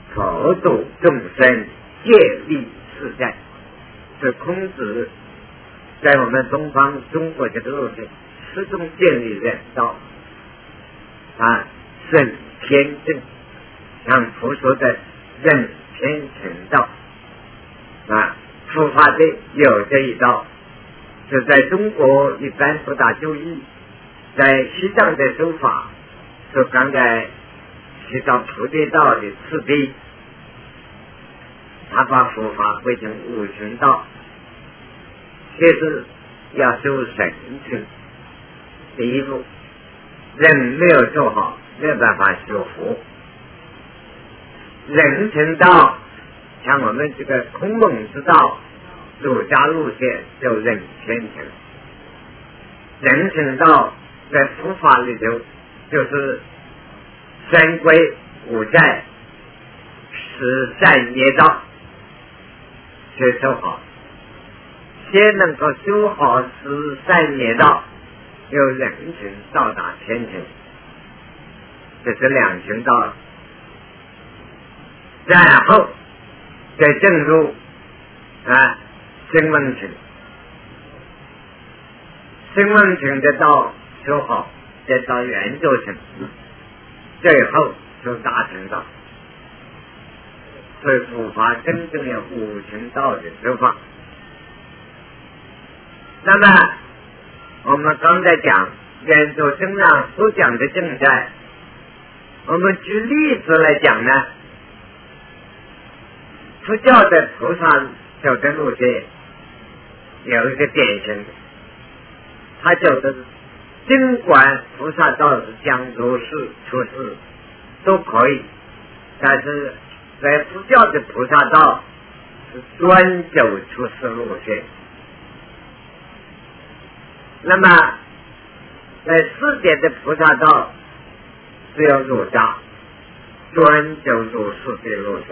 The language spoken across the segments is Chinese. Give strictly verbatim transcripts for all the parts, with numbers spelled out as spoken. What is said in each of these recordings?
普度众生，戒律世在。是孔子在我们东方中国这个路线始终建立人道啊，顺天正，像佛说的任天成道啊，佛法的有这一道，是在中国一般不大注意，在西藏的手法是刚才提到菩提道的次第，他把佛法归成五行道，这是要修神性。第一步，人没有做好，没有办法修佛。人成道，像我们这个孔孟之道，儒家路线就人天成。人成道在佛法里头就是三规五戒十善业道，先修好，先能够修好十善业道，有人成到达天成，这是两行道，然后再正入啊声闻乘，声闻乘的道修好，再到圆觉乘，最后修大乘道。所以佛法真正有五行道的修法。那么我们刚才讲圆觉乘上所讲的正在，我们举例子来讲呢，佛教的菩萨走的路线有一个典型，他走的尽管菩萨道是讲入世出世都可以，但是在佛教的菩萨道是专走出世路线。那么在世界的菩萨道只有儒家专走入世的路线，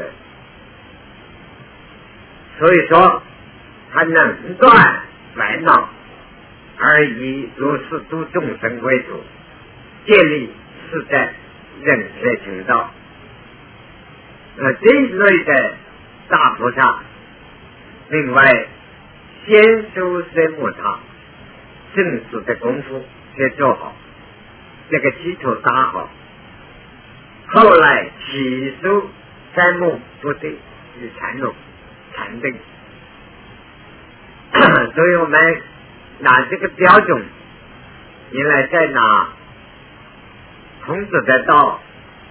所以说他能断烦恼，而以如是度众生为主，建立是在人天成道。呃，这一类的大菩萨，另外先修三摩他正式的功夫先做好，这个基础打好，后来起修三摩不对与禅定禅定。所以我们拿这个标准，原来在拿孔子的道，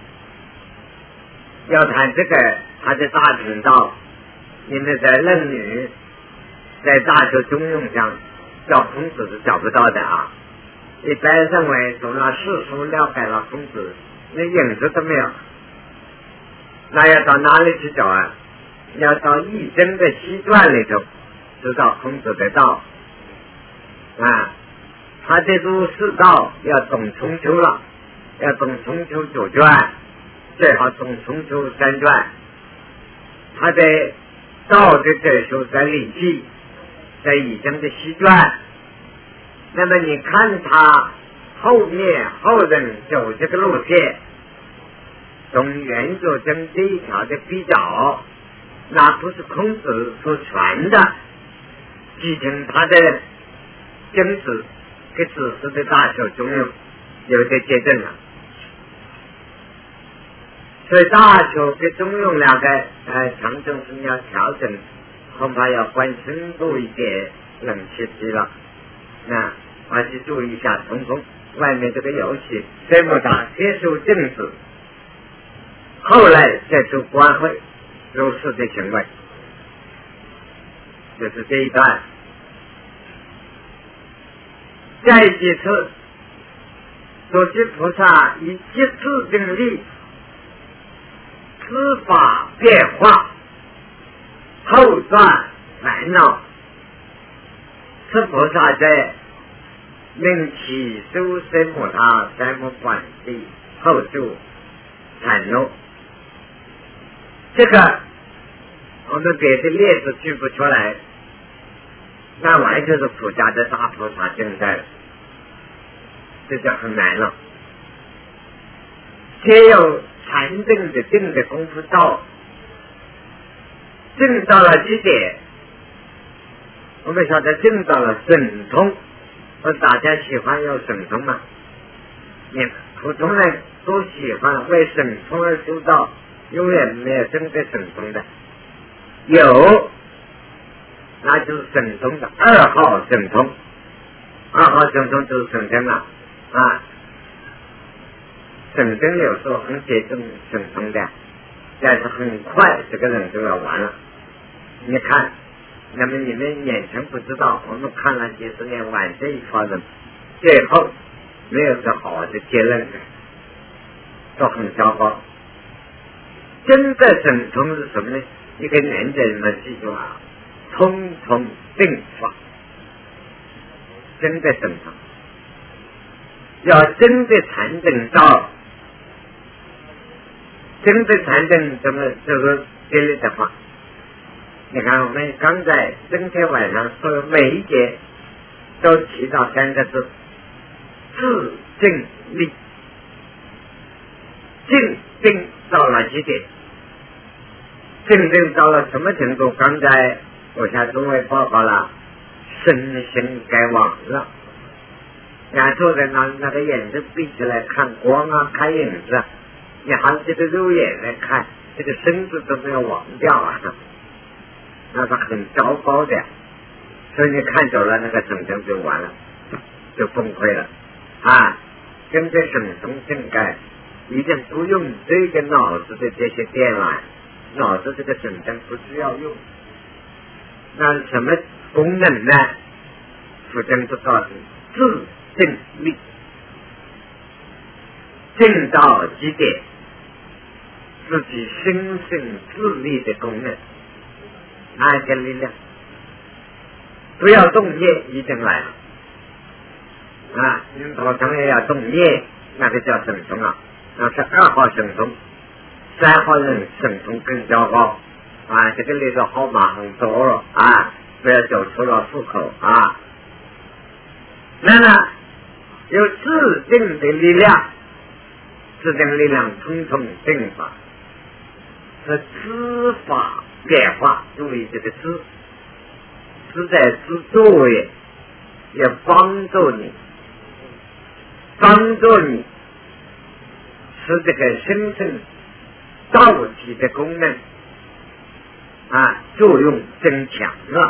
要谈这个他的大乘道，因为在论语在大学中庸上找孔子是找不到的啊。一般认为从那世俗了解了孔子，那影子都没有，那要到哪里去找啊？要到易经的西传里头知道孔子的道啊，他的儒释道要懂春秋了，要懂春秋九传，最好懂春秋三传。他的道的哲学在礼记，在易经的西传。那么你看他后面后人走这个路线，从圆觉乘这一条的比较，那不是孔子所传的，继承他的经史跟知识的大小中庸有的结证了。所以大小跟中庸两个呃强中是要调整，恐怕要换深度一点冷气机了。那还是注意一下通风，外面这个游戏这么大，先受政治，后来再做官会入世的行为，就是这一段。再其次，所知菩萨以即自定力，知法变化，后断烦恼。是菩萨在令起修三摩他三摩观地后住禅路，这个我们别的例子举不出来，那完全是佛家的大菩萨正在，这就很难了。先有禅定的定的功夫到， 证到了极点，我们晓得证到了神通，而大家喜欢有神通嘛？你普通人都喜欢为神通而修道，永远没有真的神通的。有，那就是神通的二号神通，二号神通就是神真了啊！神真有时候很接近神通的，但是很快这个人就要完了。你看，那么你们眼前不知道，我们看了几十年玩这一套人，最后没有个好的结论的，都很糟糕。真的神通是什么呢？一个原则你们记住啊，通通定法，真的神通，要真的禅定到，真的禅定怎么这个这类的话，你看我们刚才今天晚上说每一节都提到三个字：自证力。静定到了极点，静定到了什么程度？刚才我向诸位报告了，身心该忘了。然后在那那个眼睛闭起来看光啊，看影子，你含着个肉眼来看，这个身子都没有忘掉啊，那是很糟糕的。所以你看走了那个神通就完了，就崩溃了啊！跟着神通正该。一定不用这个脑子的这些电缆，脑子这个神经不需要用。那什么功能呢？佛经就告诉自证力，证到极点，自己心性自立的功能，那个力量，不要动念，一定来了啊！你头上也要动念，那个叫神通啊。那是二号神通，三号人神通更糟糕啊！这个里头号码很多了啊，不要走出了户口啊。那么有自定的力量，自定力量通通定法，是知法变化。注意这个知，知在知作业，要帮助你，帮助你。使这个身身道体的功能啊作用增强了，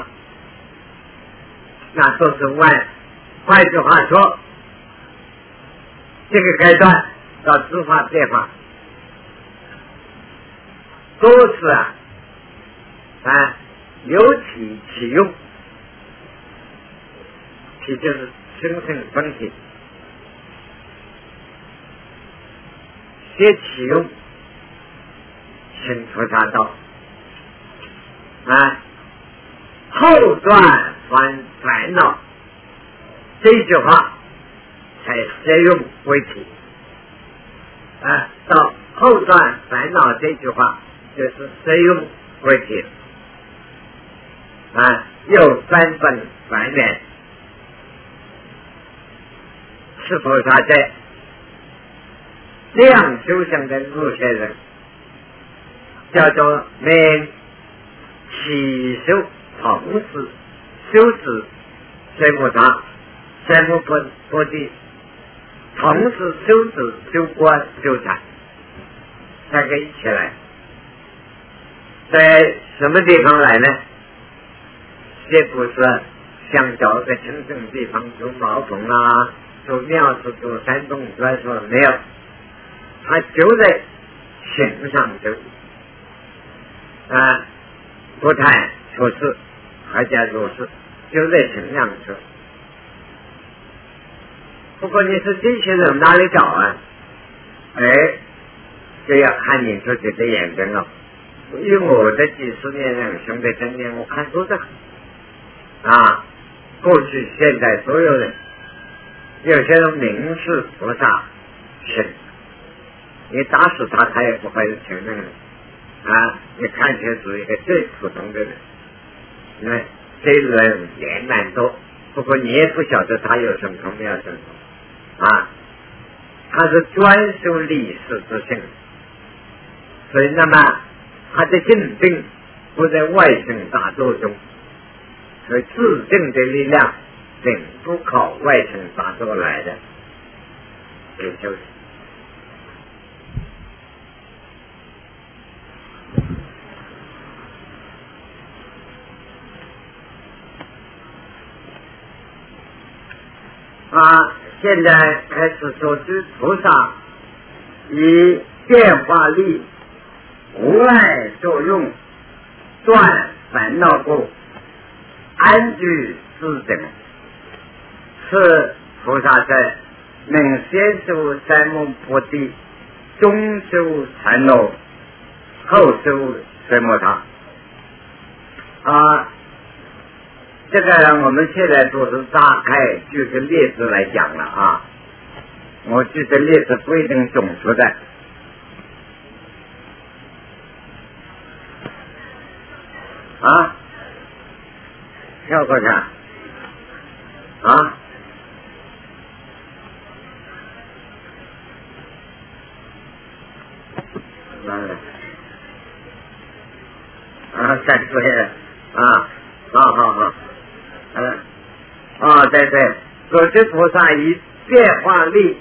那都是外。换句话说，这个阶段到知法变化，都是啊啊有体起用，体就是身身分体。先启用行菩萨道啊，后断烦烦恼，这句话才先用为体啊。到后断烦恼这句话就是先用为体啊，又三本烦缘是菩萨在。这样修行的路线人叫做每起修同时修持三摩他三摩菩提，同时修持修观修禅，三个一起来。在什么地方来呢？这不是像找个清净地方住茅棚啊，住庙子住山洞来说没有，他就在行上就啊，不太出事，还加入事，就在行上去。不过你是这些人哪里找啊？哎，就要看你自己的眼睛了。以我的几十年人生的经验，我看多的啊，过去现在所有人，有些人明示菩萨是。你打死他，他也不会承认啊！你看起来是一个最普通的人，那这人也蛮多，不过你也不晓得他有神通没有神通啊！他是专修理事之性，所以那么他的进定不在外层大作中，所以自证的力量并不靠外层大作来的，也就是啊，现在开始说知菩萨以变化力无碍作用，断烦恼故，安居自等，是菩萨在能先修三摩菩提，中修禅罗，后修奢摩他啊。这个我们现在都是大概举个例子来讲了啊，我举的例子不一定总出的啊，跳过去啊，完了啊，再说啊，好好好。嗯，啊，对对，所知菩萨以变化力，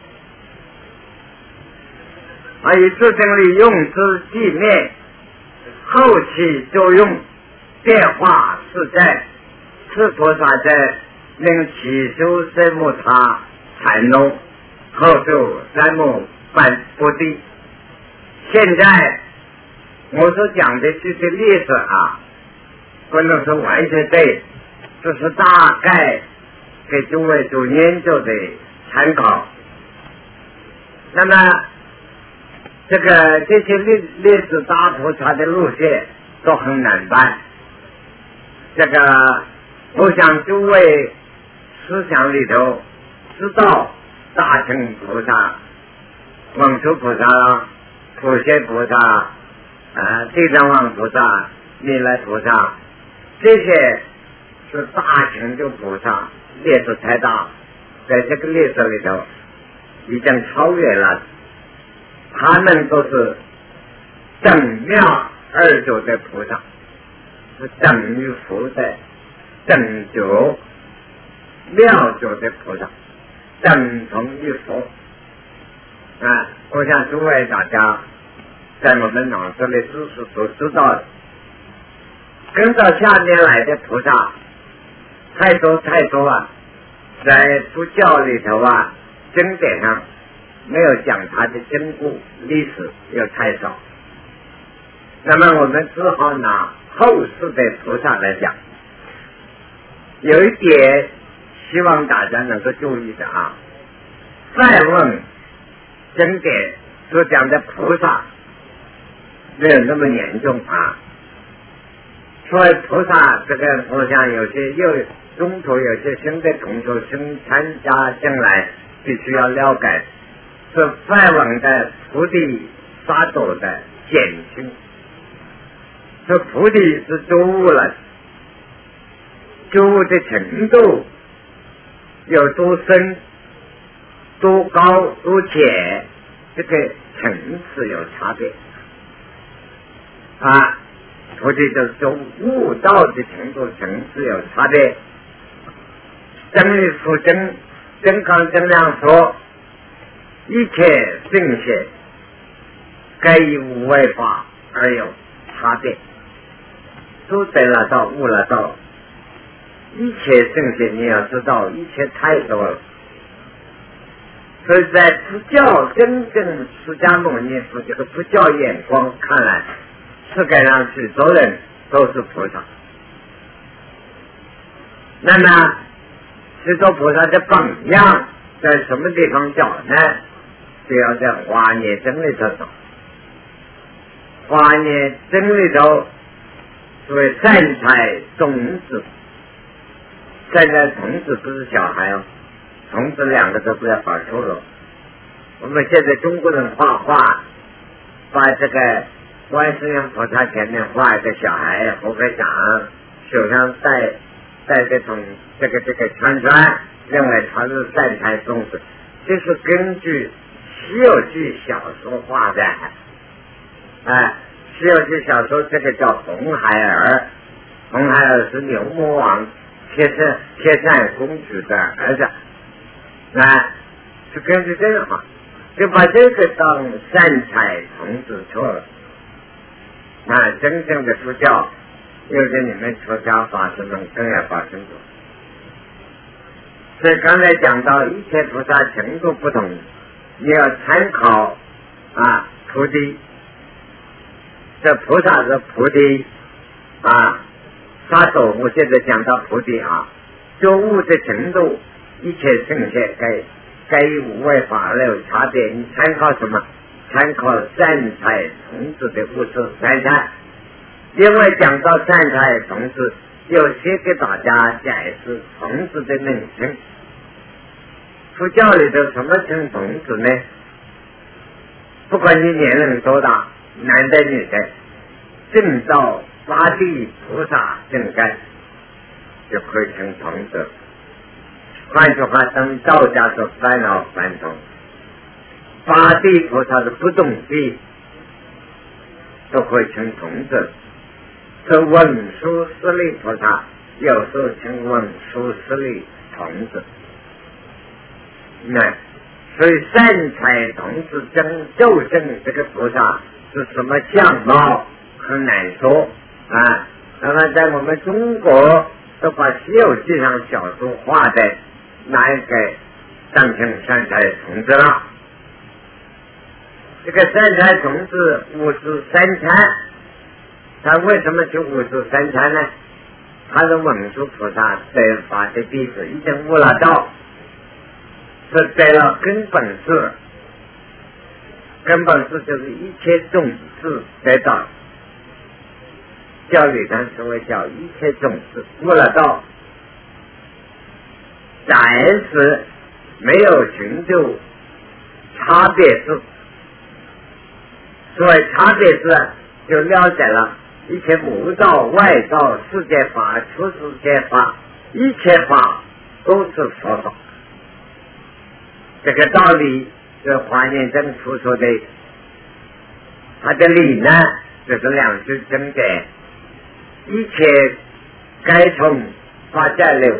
啊，以自证力用之寂灭，后起作用，变化是在，是菩萨在能起修奢摩他禅罗，后修三摩般菩提。现在我所讲的这些例子啊，不能说完全对。这是大概给诸位做研究的参考。那么这个这些例例子大菩萨的路线都很难办，这个我想诸位思想里头知道大乘菩萨、文殊菩萨、普贤菩萨、啊地藏王菩萨、弥勒菩萨，这些是大成就菩萨，列子太大，在这个列子里头已经超越了，他们都是等妙二九的菩萨，是等于佛的等九妙九的菩萨，等同于佛啊！我想诸位大家在我们脑子里知识所知道的，跟到下面来的菩萨太多太多啊，在佛教里头啊，经典上没有讲他的经故历史又太少，那么我们只好拿后世的菩萨来讲。有一点希望大家能够注意的啊，再问经典所讲的菩萨没有那么严重啊，所以菩萨这个我想有些又中途有些新的同学新参加进来，必须要了解是梵文的菩提萨埵的简称。这菩提是觉悟了，觉悟的程度有多深、多高、多浅，这个层次有差别啊。菩提就是说悟道的程度层次有差别。真理复真真康真量说，一切圣贤该以无为法而有差别，都得了道悟了道。一切圣贤你要知道，一切太多了，所以在佛教真正释迦牟尼佛这个佛教眼光看来，世界上许多人都是菩萨。那么许多菩萨的榜样在什么地方找呢？就要在华严经里头找。华严经里头所谓善财种子，现在种子不是小孩哦，种子两个都不要搞错了。我们现在中国人画画，把这个观世音菩萨前面画一个小孩，活个掌，手上带带这种这个这个圈圈，认为它是善财种子，这是根据《西游记》小说画的。哎， 西游记》小说这个叫红孩儿，红孩儿是牛魔王铁扇铁扇公主的儿子，啊，就根据这个嘛，就把这个当善财童子错了。啊，真正的佛教，有的你们出家法师们更要搞清楚。所以刚才讲到一切菩萨程度不同，你要参考啊菩提，这菩萨是菩提啊，萨埵我现在讲到菩提啊，觉悟的程度，一切圣贤该该无为法而有差别。你参考什么？参考善财童子的故事善财，因为讲到善财童子，有些给大家解释童子的名称。佛教里头什么称童子呢？不管你年龄多大，男的女的，正到八地菩萨正干，就可以称童子。换句话，等道家说烦恼烦恼，八地菩萨的不动地都可以称童子。这文殊师利菩萨有时候称文殊师利童子。那所以善财童子真究竟这个菩萨是什么相貌很难说啊。那么在我们中国都把《西游记》上小说画的哪一个当成善财童子了？这个善财童子五十三参，他为什么就五十三参呢？他是文殊菩萨得法的弟子，已经悟了道，是得了根本智。根本智就是一切种子得到，教理上称为叫一切种子悟了道，暂时没有寻求差别智。所谓差别智，就了解了一切无道、外道、世界法、出世界法，一切法都是佛法。这个道理是华严经出说的，它的理呢就是两句经典：一切该从法界流，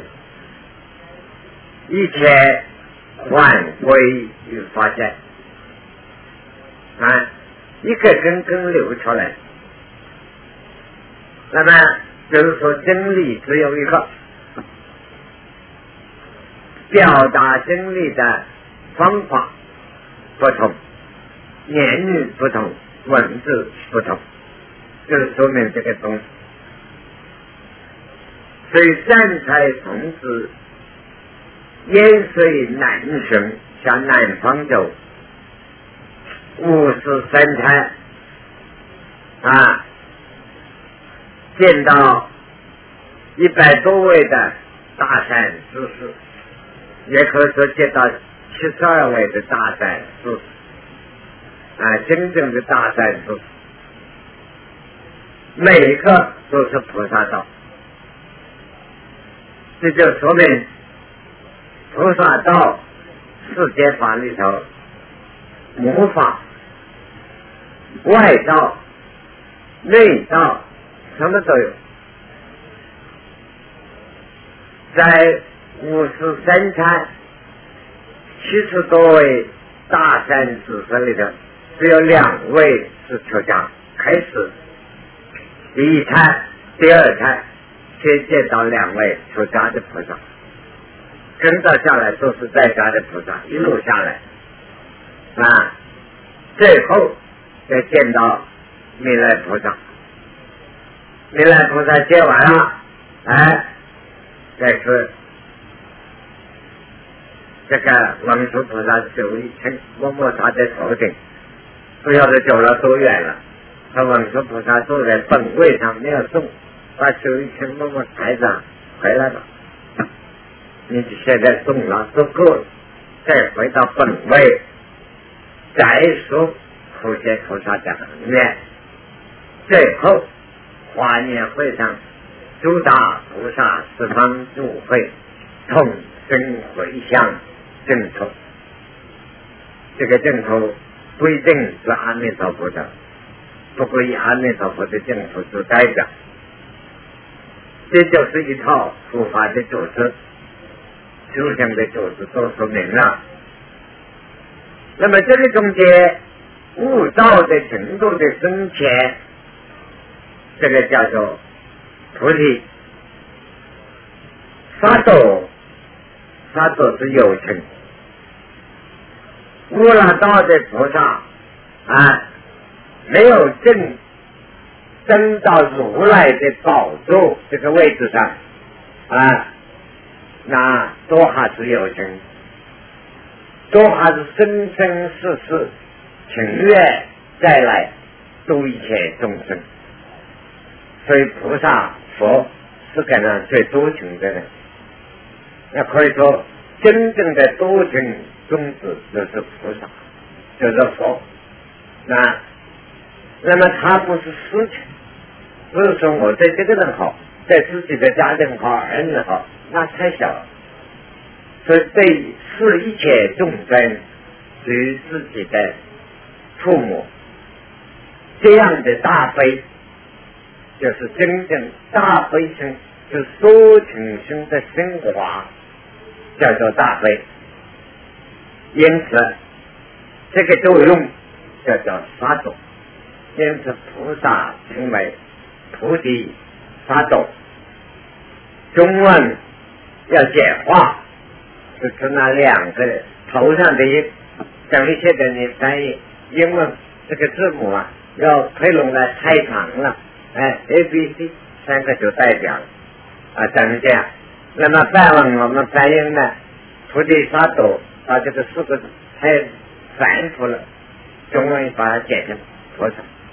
一切还归于法界。啊，一个根根流出来。那么就是说真理只有一个，表达真理的方法不同，言语不同，文字不同，就是说明这个东西。所以善财童子沿水南巡，向南方走，五十三参啊，见到一百多位的大善知识，也可以说见到七十二位的大善知识啊，真正的大善知识，每一个都是菩萨道。这就说明菩萨道世间法里头，魔法、外道、内道什么都有。在五十三参七十多位大善知识里头，只有两位是出家。开始第一参、第二参先见到两位出家的菩萨，跟着下来都是在家的菩萨，一路下来啊，最后再见到弥勒菩萨。弥勒菩萨见完了，哎，再是这个文殊菩萨手一撑，摸摸他的头顶，不晓得走了多远了。他文殊菩萨坐在本位上没有动，把手一撑，摸摸台上，回来吧。你现在动了足够了，再回到本位，再说普贤菩萨的宏愿。最后华严会上，诸大菩萨十方诸会同声回向正头。这个正头不一定是阿弥陀佛的， 不过以阿弥陀佛的净土做代表。这就是一套佛法的组织，修行的组织都说明了。那么这个中间悟道的程度的深浅，这个叫做菩提。萨埵，萨埵是有情，悟了道的菩萨啊，没有证登到如来的宝座这个位置上啊，那都还是有情，都还是生生世世情愿再来度一切众生。所以菩萨佛是可能最多情的人，那可以说真正的多情宗旨就是菩萨，就是佛。那那么他不是私情，不是说我对这个人好，对自己的家人好，儿女好，那太小了。所以对视一切众生与自己的父母，这样的大悲，就是真正大悲心，是多情心的升华，叫做大悲。因此这个作用叫做萨埵。因此菩萨称为菩提萨埵。中文要简化，就是那两个头上的一等一些的你翻译英文这个字母啊，要推拢来太长了，哎 A B C 三个就代表了啊，等于这样。那么梵文我们翻译呢，菩提萨埵，把这个四个字太繁复了，中文把它简成菩萨。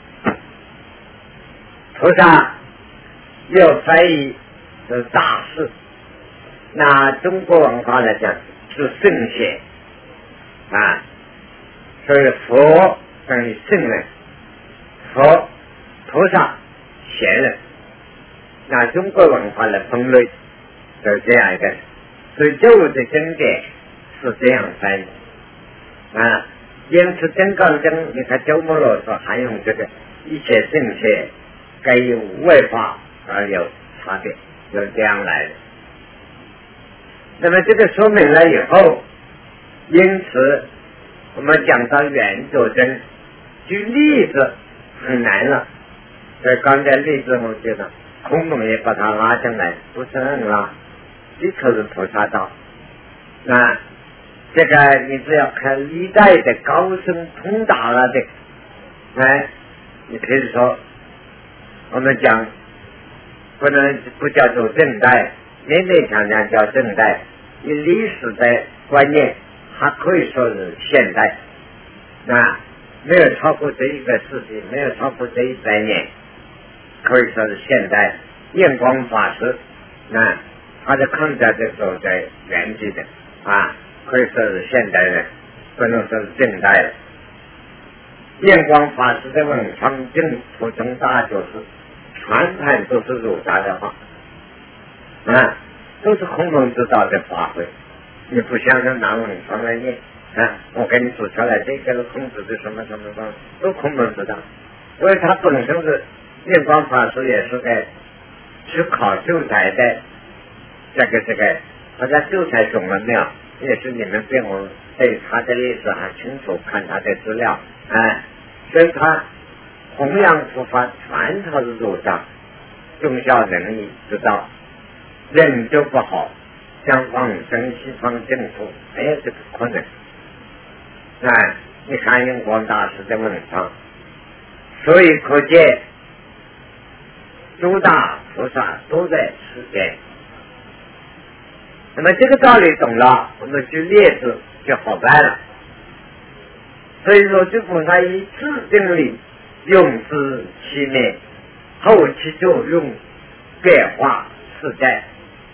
菩萨又翻译是大士，那中国文化来讲是圣贤啊，所以佛等于圣人，佛菩萨贤人，那中国文化的分类就是这样一个，所以旧的经典是这样翻译啊。因此真刚经你看鸠摩罗说还用这个一切圣贤该有无为法而有差别，就是这样来的。那么这个说明了以后，因此我们讲到圆周真举例子很难了，所以刚才例子我觉得孔孟也把它拉进来，不是很拉，的确是菩萨道。那这个你只要看历代的高僧通达了的，哎，你比如说我们讲不能不叫做正代，勉勉强强叫正代，以历史的观念还可以说是现代，那没有超过这一个世纪，没有超过这一百年，可以说是现代。验光法师，那他的抗战的时候在原籍的啊，可以说是现代人，不能说是正代的。验光法师的文昌净土中大就是全盘都是儒家的话啊，都是孔孟之道的发挥。你不相信拿文昌来念啊，我给你说出来，这个是孔子的什么什么什么，都孔孟之道。所以他本身是验光法师，也是在去考秀才的这个这个，他在秀才中了庙，也是你们对我对他的历史很清楚，看他的资料啊，所以他弘扬佛法全套是儒家，忠孝仁义之道，人就不好，像往生西方净土没有这个可能。啊，你看印光大师的文章，所以可见诸大菩萨都在世间。那么这个道理懂了，我们举例子就好办了。所以说，这菩萨以自定力用之其面，后其作用变化世界。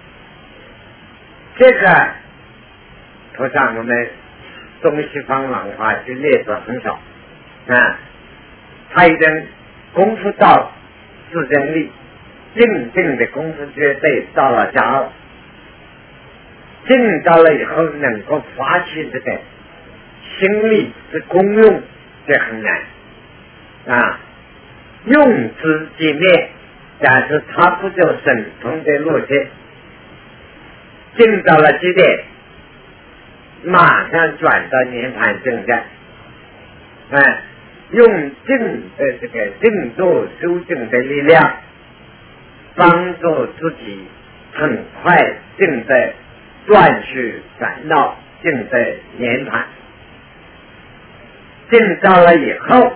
这个菩萨我们东西方文化举例子很少啊，他已经功夫到自定力，静静的功夫绝对到了家了，静到了以后能够发起这个心力的功用，这很难啊。 用之即灭，但是他不走神通的路线，进到了极点，马上转到涅槃正在，哎，用静的这个静坐修正的力量，帮助自己很快正在断去烦恼，正在涅槃。进到了以后，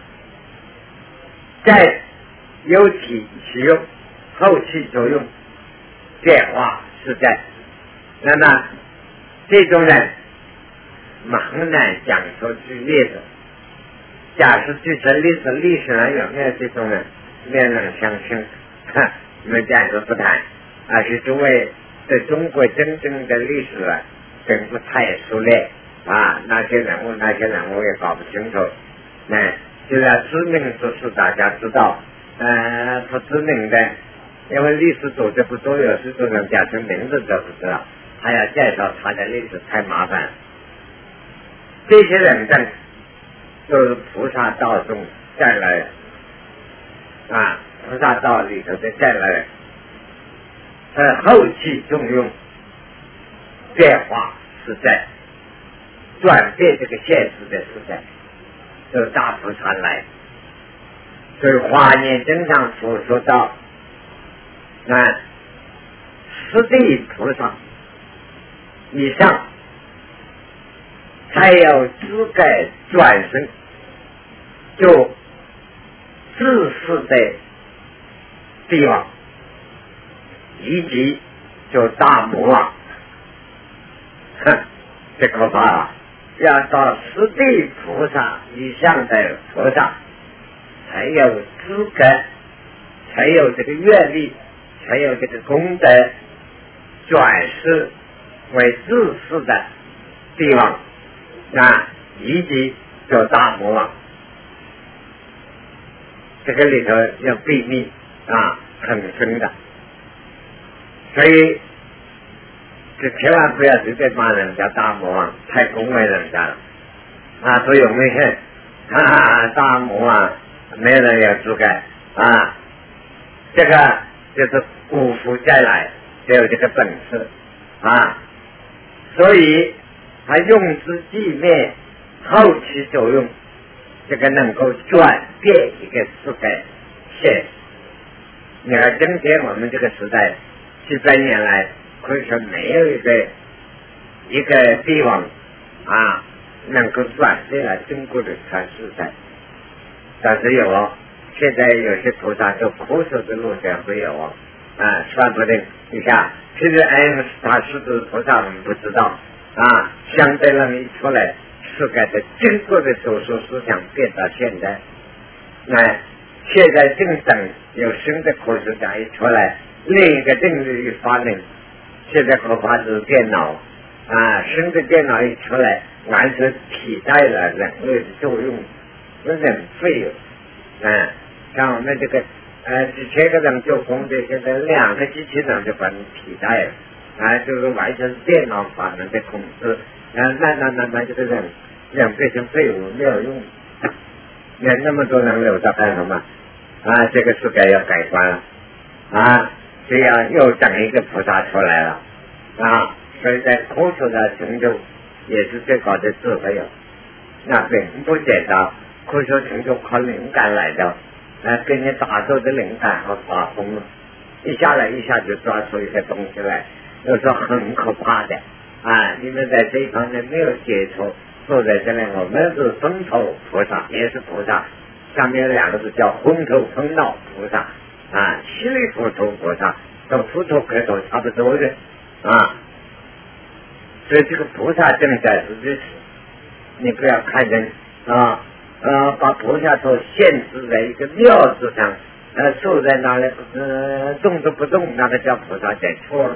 再有体起用，后起作用，变化实在。那么这种人茫然讲说举例子，假设举这例子，历史上有没有这种人？没人相信，我们暂时不谈，而是诸位对中国真正的历史啊，并不太熟练啊，那些人物那些人物也搞不清楚。那就要知名之事大家知道，呃，不知名的，因为历史组织不多，有时候人家从名字都不知道，还要介绍他的历史，太麻烦。这些人呢，都是菩萨道中再来人啊，菩萨道里头的再来人，在后期中用变化实在，转变这个现实的时代，都大菩萨来。所以华严经上所说到，啊，十地菩萨以上才有资格转生，就自私的帝王，以及就大魔王。哼，这可怕了！要到十地菩萨以上的菩萨，才有资格，才有这个阅历，才有这个功德，转世为自私的帝王啊，以及就大魔王。这个里头要秘密啊，很深的，所以就千万不要随便骂人家大魔王，太恭维人家了啊！所以我们看啊，大魔王没有人有资格啊，这个就是辜负再来，只有这个本事啊，所以他用之即灭，后起作用，这个能够转变一个时代现实。你看今天我们这个时代几百年来，可以说没有一个一个帝王啊能够转变了中国的全时代，但是有哦，现在有些菩萨走苦手的路线会有哦啊，说不定你看，其实爱因斯坦是不是菩萨我们不知道啊，相对论一出来，世界的经过的手术思想变到现在，那现在正等有新的科学家一出来，另一个定律一发明，现在恐怕是电脑啊，新的电脑一出来，完全替代了人类的作用，人废了。嗯，像我们这个呃几千个人做工的，现在两个机器人就把你替代了，啊，就是完全是电脑把人的控制，啊，那那那那这个人人变成废物没有用，那那么多人留着干什么？啊，这个是该要改观了啊！这样又整一个菩萨出来了啊！所以在科学的成就也是最高的智慧了，那并不简单。科学成就靠灵感来的，啊，给你打造的灵感和发疯了，一下来一下就抓出一个东西来，有时候很可怕的啊！你们在这一方面没有接触，坐在这里，我们是分头菩萨，也是菩萨。上面两个字叫昏头昏脑菩萨啊，稀里糊涂菩萨，都秃头磕头差不多的啊。所以这个菩萨正在是这，你不要看人啊呃，把菩萨所限制在一个庙子上，呃，坐在那里呃动都不动，那个叫菩萨讲错了。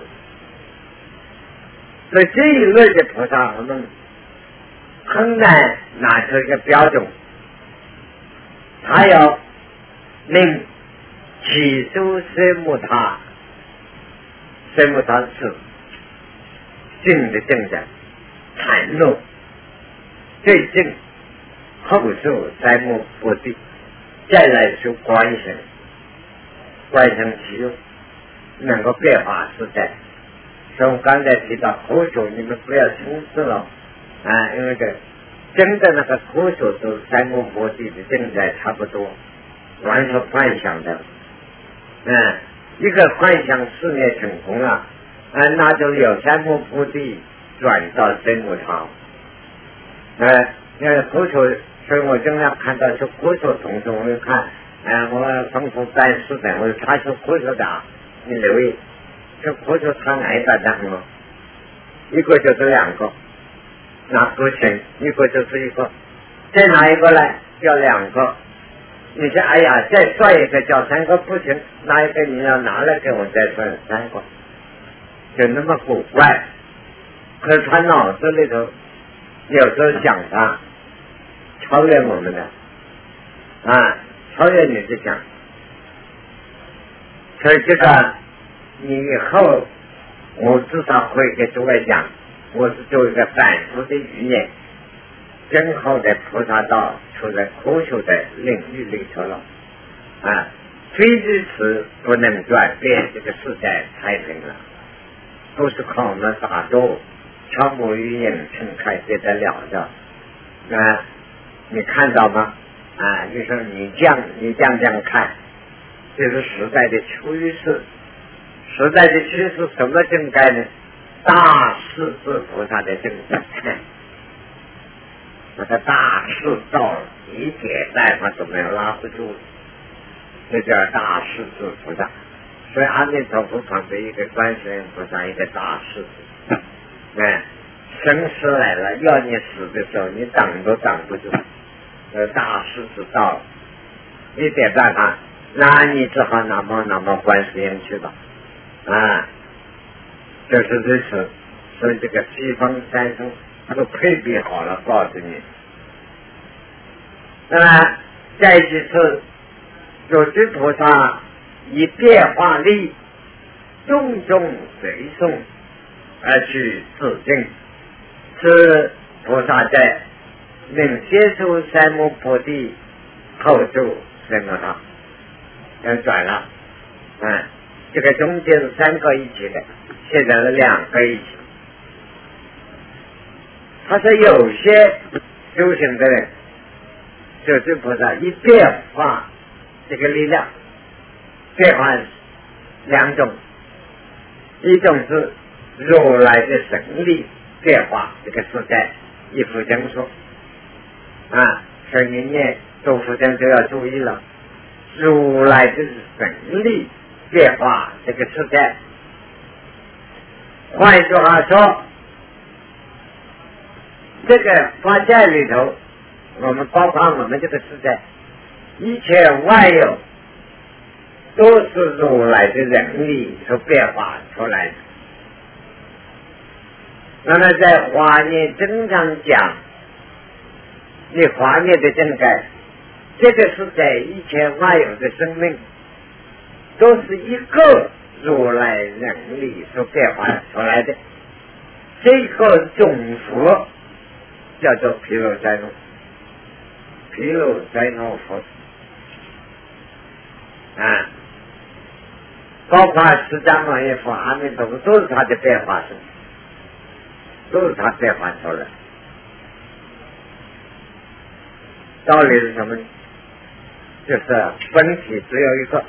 所以这一类的菩萨，我们很难拿出一个标准。还有令起初色目他，色目他是静的正在袒露最静后受三目不地， 再来修观想，观想其用，能够变化实在。所以我刚才提到苦修，你们不要轻视了啊，因为这真的那个苦修都三摩佛地的正在差不多，完全幻想的，嗯，一个幻想事业成功了，啊，那就有三摩佛地转到真无常，呃，那个苦修，所以我经常看到是苦修同志，我就看，啊，我丰富办事的，我就查出苦修的，你留意。这苦修他挨打仗了，一个就是两个，那不行，一个就是一个，再拿一个来叫两个，你说哎呀，再算一个叫三个不行，拿一个你要拿来给我再算三个，就那么古怪。可是他脑子里头有时候想他超越我们的啊，超越你的想，所以这个。你以后我至少会给诸位讲，我是做一个反复的语言，真好的菩萨道处在苦修的领域里头了啊，非如此不能转变这个世代太平了，不是靠我们打坐敲木鱼影撑开得得了的啊，你看到吗？啊，你说你这样你这样这样看，这是时代的趋势。时代的趋势什么正该呢？大势至菩萨的正该，那个大势到了，一点办法都没有拉不住，这叫大势至菩萨。所以阿弥陀佛旁边一个观世音菩萨，一个大势至，哎，生死来了，要你死的时候，你挡都挡不住。呃，大势至到了，一点办法，那你只好南无南无观世音去吧。啊，就是如此，所以这个西方三圣它都配比好了，告诉你。那么再一次，有些菩萨以变化力，种种随送而去自证，是菩萨在能接受三摩菩提后就什么了，要转了，啊。这个中间是三个一起的，现在是两个一起。他说有些修行的人，就是菩萨一变化这个力量，变化两种，一种是如来的神力变化这个世界，一佛经说啊，所以你念读佛经就要注意了，如来的神力变化这个世界，换句话说，这个法界里头，我们包括我们这个世界，一切万有都是如来的人力所变化出来的。那么在华严经上讲，你华严的正解，这个世界一切万有的生命都是一个如来人力所变化出来的，这个总佛叫做毗卢遮那，毗卢遮那佛啊，包括释迦牟尼佛、阿弥陀佛都是他的变化生，都是他变化出来。道理是什么？就是本体只有一个，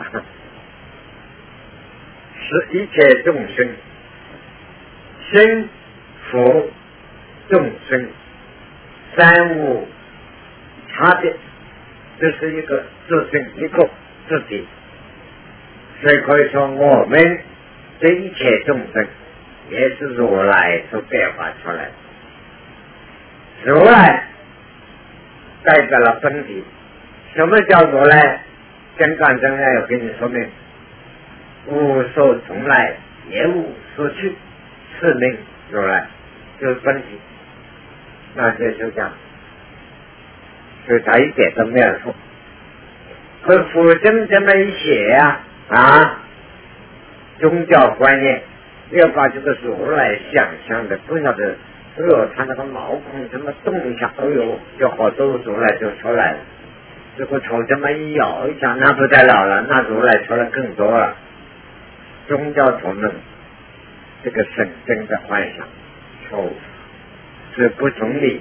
是一切众生心佛众生三无差别，这是一个自性，一个自己。所以可以说我们这一切众生也是如来所变化出来的，如来代表了本体。什么叫如来？真干真要有给你说明，无所从来也无所去，是名如来，就是本体。那这就讲，所以他一点都没有错。可佛经这么一写呀、啊，啊，宗教观念要把这个如来想象的不晓得，哎呦，他那个毛孔怎么动一下，哎呦，有好多如来就出来了。 这个头这么一摇一下，那不得了了，那如来说的更多了。宗教徒们这个神真的幻想错误，是不懂理。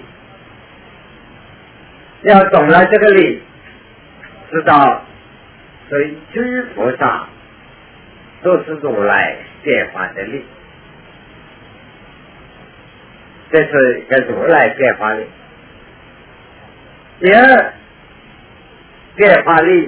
要懂了这个理，知道所以诸菩萨都是如来变化的力，这是一个如来变化力。第二变化力，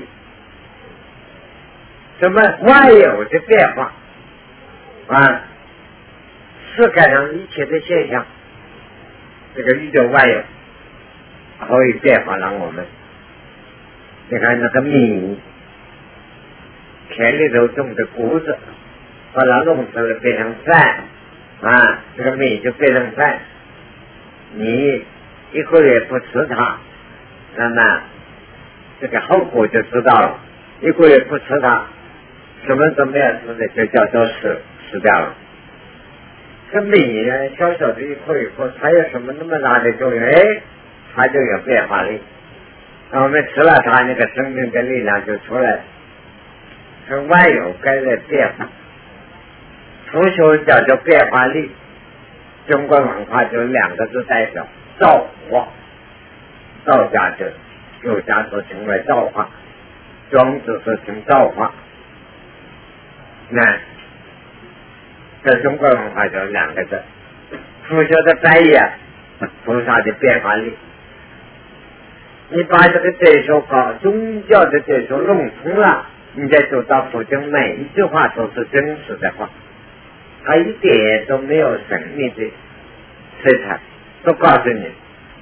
什么外有的变化啊？世界上一切的现象，这个宇宙外有可以变化让我们。你看那个米，田里头种的谷子，把它弄出来变成饭啊，这个米就变成饭。你一个月不吃它，那么这个后果就知道了。一个月不吃它，什么都没有吃的，就叫做死死掉了。这米呢，小小的一颗一颗，它有什么那么大的作用？哎，它就有变化力。那我们吃了它，那个生命的力量就出来了。是外有该的变化，从小叫做变化力。中国文化就两个字代表造化，道家就儒家所称为造化，庄子所称造化。那在中国文化就两个字，佛教的白眼，菩萨的变化力。你把这个对手搞宗教的对手弄通了，你再走到佛经，每一句话都是真实的话，他一点都没有神秘的色彩，都告诉你。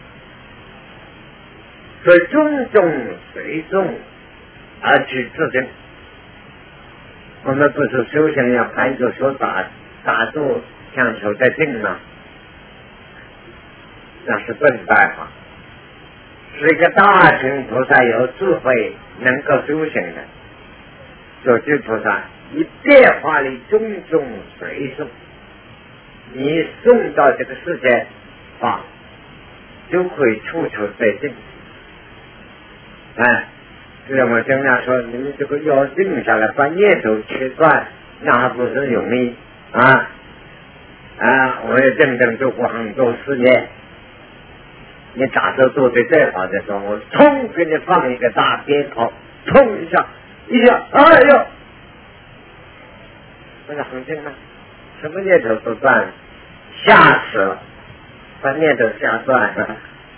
所以种种随众而去自证。我们不是修行要盘着手打打坐像手在定吗？那是笨办法。是一个大乘菩萨有智慧能够修行的，所知菩萨以变化力种种随送，你送到这个世界法就可以处处得定。哎，就像我经常说，你们这个要定下来，把念头切断，那还不是容易啊？啊，我也真正做过很多事业。你打坐做的再好的时候，我冲给你放一个大鞭炮，冲一下，一下，哎呦，那个很正啊，什么念头都断了，吓死了，把念头吓断了。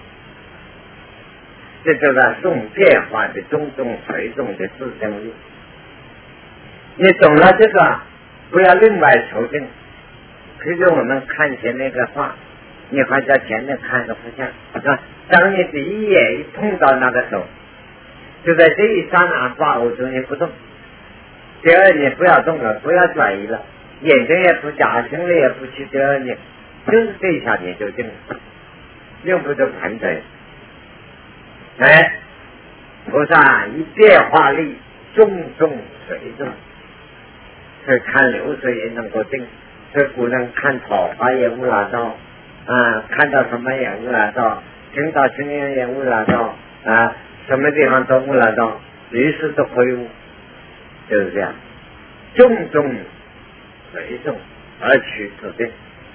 这就是送变化的种种随众的自证力。你懂了这个，不要另外求证。可是我们看见那个画，你还在前面看着不像啊！当你第一眼一碰到那个手，就在这一刹那画我中间不动。第二，你不要动了，不要转移了，眼睛也不假，心里也不去。第二，你就是这一下你就定了，用不着盘整。哎，菩萨以变化力种种随众，所以看流水也能够定。所以古人看桃花也无拿到啊，看到什么也无拿到，听到声音也无拿到啊，什么地方都无拿到，随时都挥舞，就是这样，种种随众而取自定。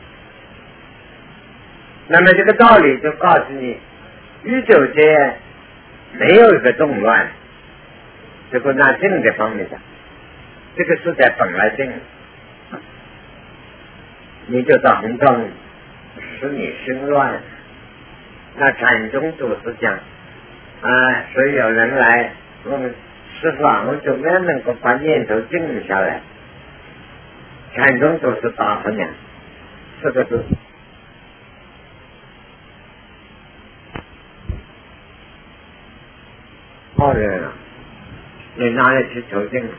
那么这个道理就告诉你，宇宙间没有一个动乱，这个拿定的方面的，这个是在本来定，你就当中使你心乱。那禅宗祖师讲啊，所以有人来问师父啊，我怎么样能够把念头静下来？禅宗祖师答复呢，四个字：好人啊，你哪里去求证？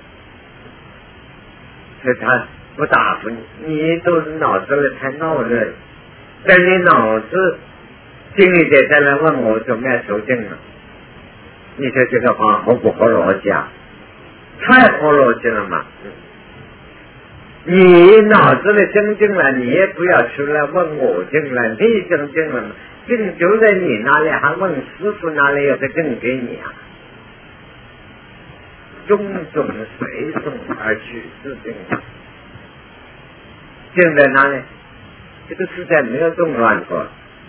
所以他不答复你，你都是脑子里太闹热，但你脑子经历者再来问我怎么样求证了？你说这个话合不合逻辑啊？太合逻辑了嘛！你脑子里真正了，你也不要出来问我证了，你真正了嘛？证就在你那里，还问师傅哪里有个证给你啊？ 种种随送而去自定。定在哪里？这个时代没有动乱过，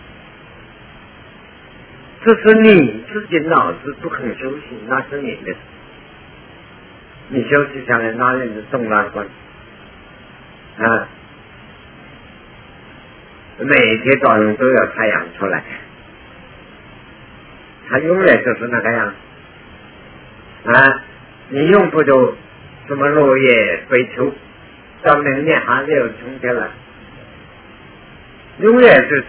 这是你自己脑子不肯休息，那是你的事。你休息下来，哪里能动乱过啊？每天早上都有太阳出来，它永远就是那个样啊！你用不着什么落叶飞秋，到明年还是有春天了，永远是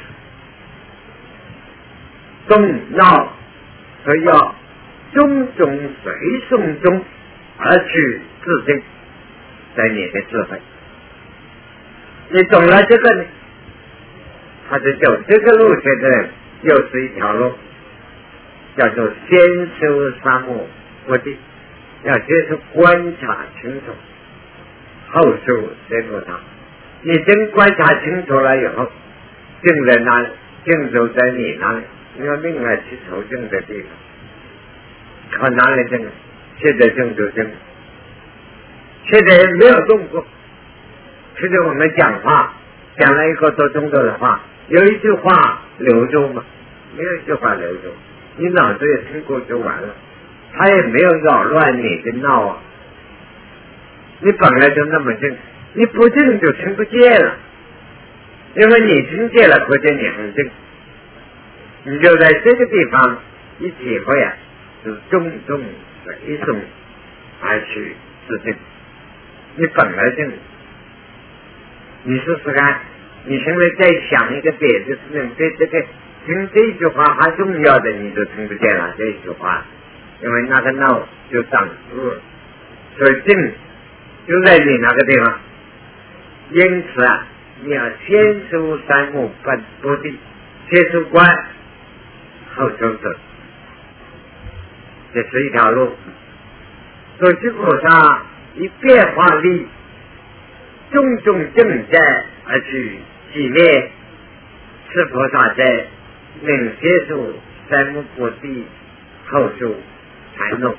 动闹，所以要种种随送中而去自定，在你的智慧。你懂了这个，他是走这个路线的人，又是一条路，叫做先修三木佛地，要先是观察清楚，后修这个他。你真观察清楚了以后，定在哪里？定就在你那里，你要另外去求证的地方，靠哪里证？现在证就证，现在没有动过。现在我们讲话讲了一个多钟头的话，有一句话留住吗？没有一句话留住，你脑子也听过就完了，他也没有扰乱你的闹啊。你本来就那么正，你不正就听不见了，因为你听见了，可见你很正。你就在这个地方一体会啊，是种种随送而去自正。你本来正，你试试看，你现在再想一个别的事情，对这个听这句话还重要的，你就听不见了这句话，因为那个闹就挡住了，所以正就在你那个地方。因此啊，你要先修三木本不地，先修观，后修正，这是一条路。所以基础上以变化力，种种正在而去洗灭，是菩萨在领先修三木不地，后修禅弄。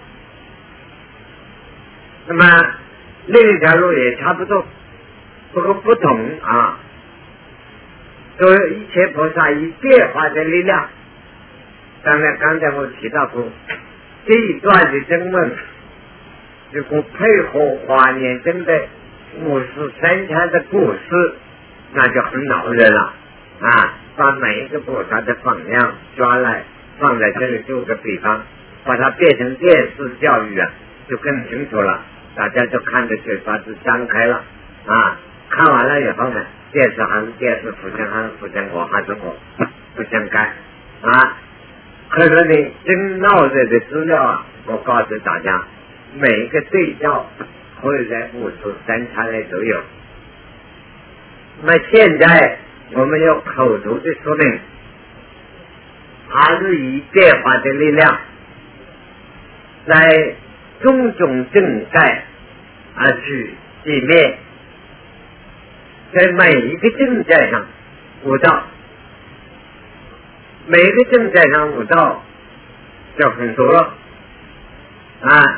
那么另一条路也差不多，不过不同啊。所以一切菩萨以变化的力量，当然刚才我提到过这一段的争论，如果配合华严经的五十三参的故事，那就很恼人了啊！把每一个菩萨的榜样抓来放在这里做个比方，把它变成电视教育啊，就更清楚了，大家就看着嘴巴子张开了啊！看完了以后呢，电视还是电视，福建还是福建，我还是我，不相干啊！可是你真闹着的资料啊，我告诉大家，每一个对照或者在五十三参内都有。那么现在我们有口头的说明，还是以变化的力量，在种种正在而去洗灭，在每一个正在上悟道，每一个正在上悟道就很多了啊。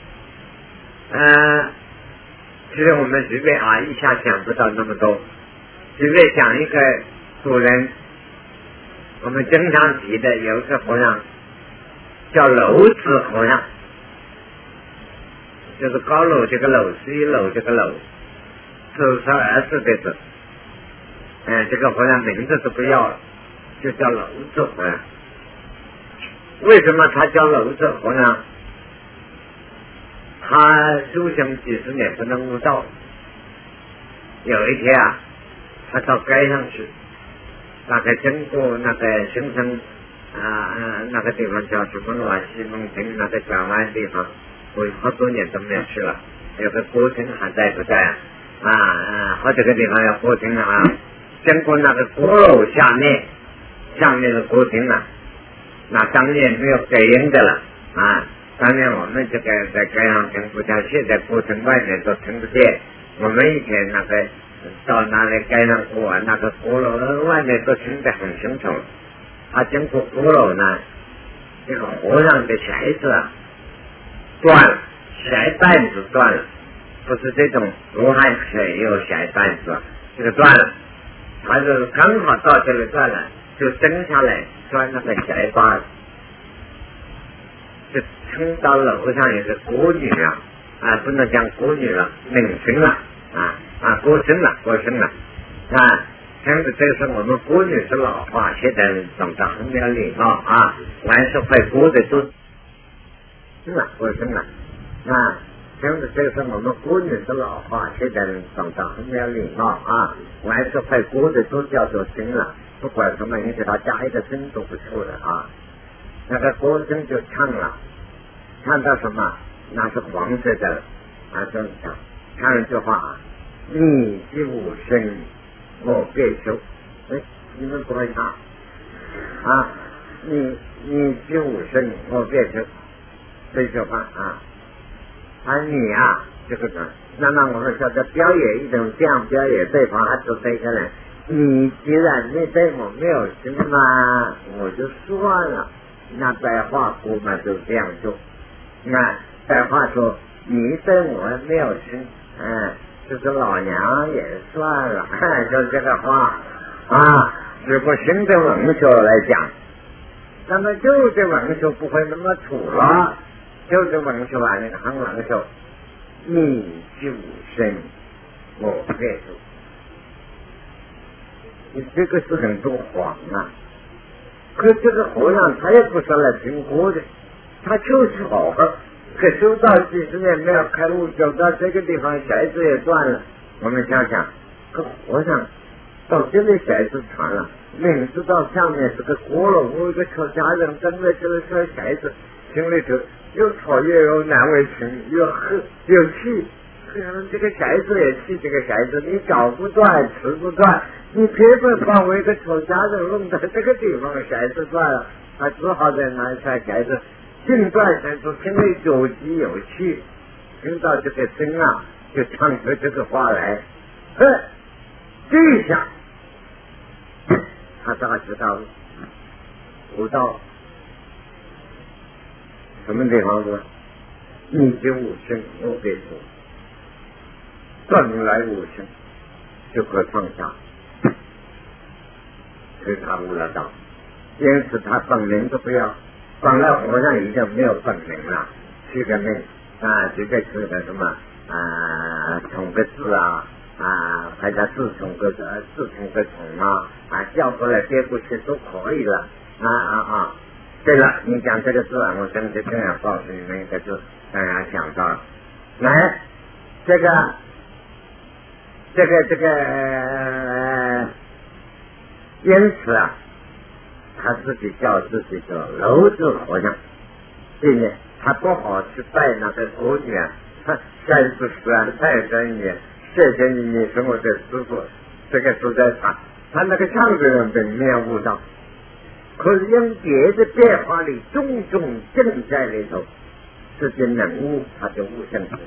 呃，其实我们随便啊，一下想不到那么多。随便讲一个古人，我们经常提的有一个和尚叫楼子和尚，就是高楼这个楼是一楼这个楼，子是儿子的子，哎，这个和尚名字都不要了，就叫楼子和尚。为什么他叫楼子和尚？他修行几十年不能悟道，有一天啊，他到街上去，大概经过那个新生啊啊那个地方叫什么了，西门町那个转弯地方，我好多年都没有去了。有个国庭还在不在啊？啊啊，好几个地方有国庭啊。经过那个国楼下面，下面的国庭啊，那当年没有隔音的了啊。当年我们这个在街上听不见，现在国庭外面都听不见。我们以前那个到那里街上过啊，那个鼓楼外面都听得很清楚。他经过鼓楼呢，这个和尚的鞋子啊断了， 鞋带子断了，不是这种罗汉水有鞋带子，这个断了，他是刚好到这里断了，就蹬下来钻那个鞋带，就冲到楼上有个孤女啊，啊不能讲孤女了，领生了啊啊过生了过生了啊。这样子，这是我们妇女是老话，现在长得很没有礼貌啊，还是会过的都是了，过生了啊。这样子，这是我们妇女是老话，现在长得很没有礼貌啊，还是会过的都叫做生了，不管什么，你给他加一个生都不错的啊。那个过生就唱了，唱到什么？那是黄色的啊，这样讲，唱一句话啊，你即无生。我别求，哎，你们不会唱啊？你你就无声，我别求，这句话啊。啊，你啊，这个呢，那么我们说的表演一种这样表演，对方还是这个人。你既然你对我没有心嘛，我就算了。那白话我们就这样做。那白话说，你对我没有心，嗯。就是老娘也算了，就这个话啊。如果新的文学来讲，那么旧的文学不会那么土了。旧的文学啊，那个很文学，你就生我别说，你这个是很多谎啊。可这个和尚他也不是来听歌的，他就是好喝。可修道几十年没有开悟，走到这个地方鞋子也断了。我们想想，可和尚到这里鞋子穿了，明知道上面是个锅了，我一个出家人跟在这里穿鞋子，心里头又吵又有难为情，又恨又气。这个鞋子也气，这个鞋子你脚不断，吃不断，你偏偏把我一个出家人弄到这个地方鞋子断了，他只好在那穿鞋子。近段时间心里有急有气，听到这个声啊，就唱出这个话来。哎，这一下，他大知道悟到什么地方说？你就无声，我别说，本来无声，就可放下，所以他悟了道，因此他本人都不要。本来和尚已经没有本领了，取个名啊，就在取个什么啊，冲个字啊啊，或者字冲个字，字冲个冲啊啊，叫过来接过去都可以了啊啊啊！对了，你讲这个字啊，我真的这样告诉你们一个字，大家想到了，来，这个这个这个，呃、因此啊。他自己叫自己叫楼子和尚，对呢，他不好去拜那个国女啊，三十四啊，太真你，谢谢你，你是我的师傅，这个是在他，他那个唱的人本没有悟到，可是用别的变化里种种正在里头，自己能悟，他就悟正了。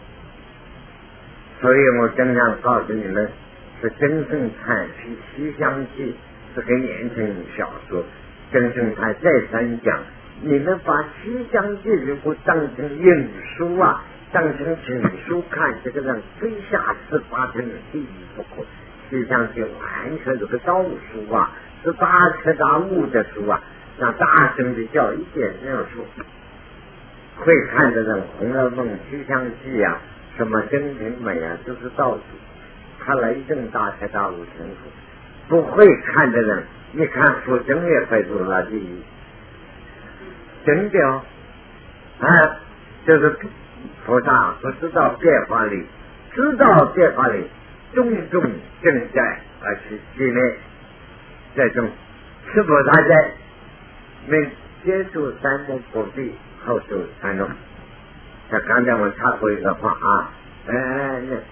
所以我经常告诉你们，是真正阐释《西厢记》。这个言情小说，真正他再三讲，你们把《西厢记》如果当成影书啊，当成景书看，这个人非下十八层地狱不可。《西厢记》完全是个道书啊，是大彻大悟的书啊，那大声的叫一点没有错。会看的人，《红楼梦》《西厢记》啊，什么《金瓶梅》啊，都是道书，看了一定大彻大悟清楚。不会看的人，你看佛经也会入了地狱，真的哦，啊，就是菩萨不知道变化里，知道变化里，种种正在而去积累，这种是菩萨在能接触三摩果地，后受三种。他刚才我插过一个话啊，哎哎那。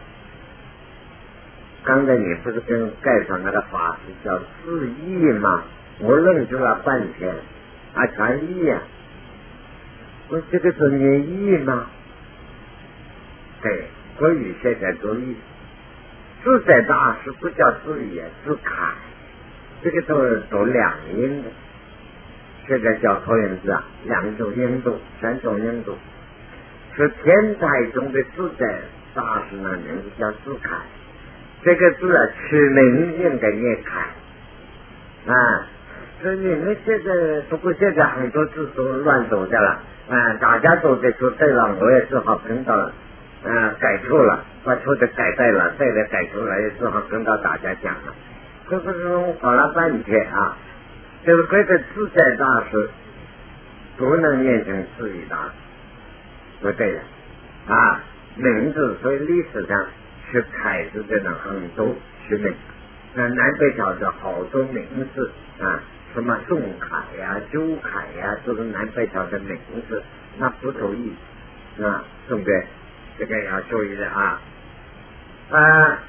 刚才你不是跟盖上那个法师叫自义吗？我愣住了半天，啊，全义啊！我这个是念义吗？对，国语现在读义，自在大师不叫自义，自楷，这个都是读两音的，现在叫头音字啊，两种音读，三种音读。 是天台中的自在大师呢，名字叫智凯。这个字啊，取名应该念凯啊。所以你们现在，不过现在很多字都乱走的了啊，大家都在说对了，我也只好跟到了，啊，改错了，把错的改对了，对的改错了，也只好跟到大家讲了。这个是我搞了半天啊，就是这个自在大师不能念成自己大师，不对的啊，名字所以历史上是凯字的呢很多取名，那南北朝的好多名字啊。什么宋凯呀、周凯呀，都是南北朝的名字，那不同意啊，对不对？这个要注意的啊。啊，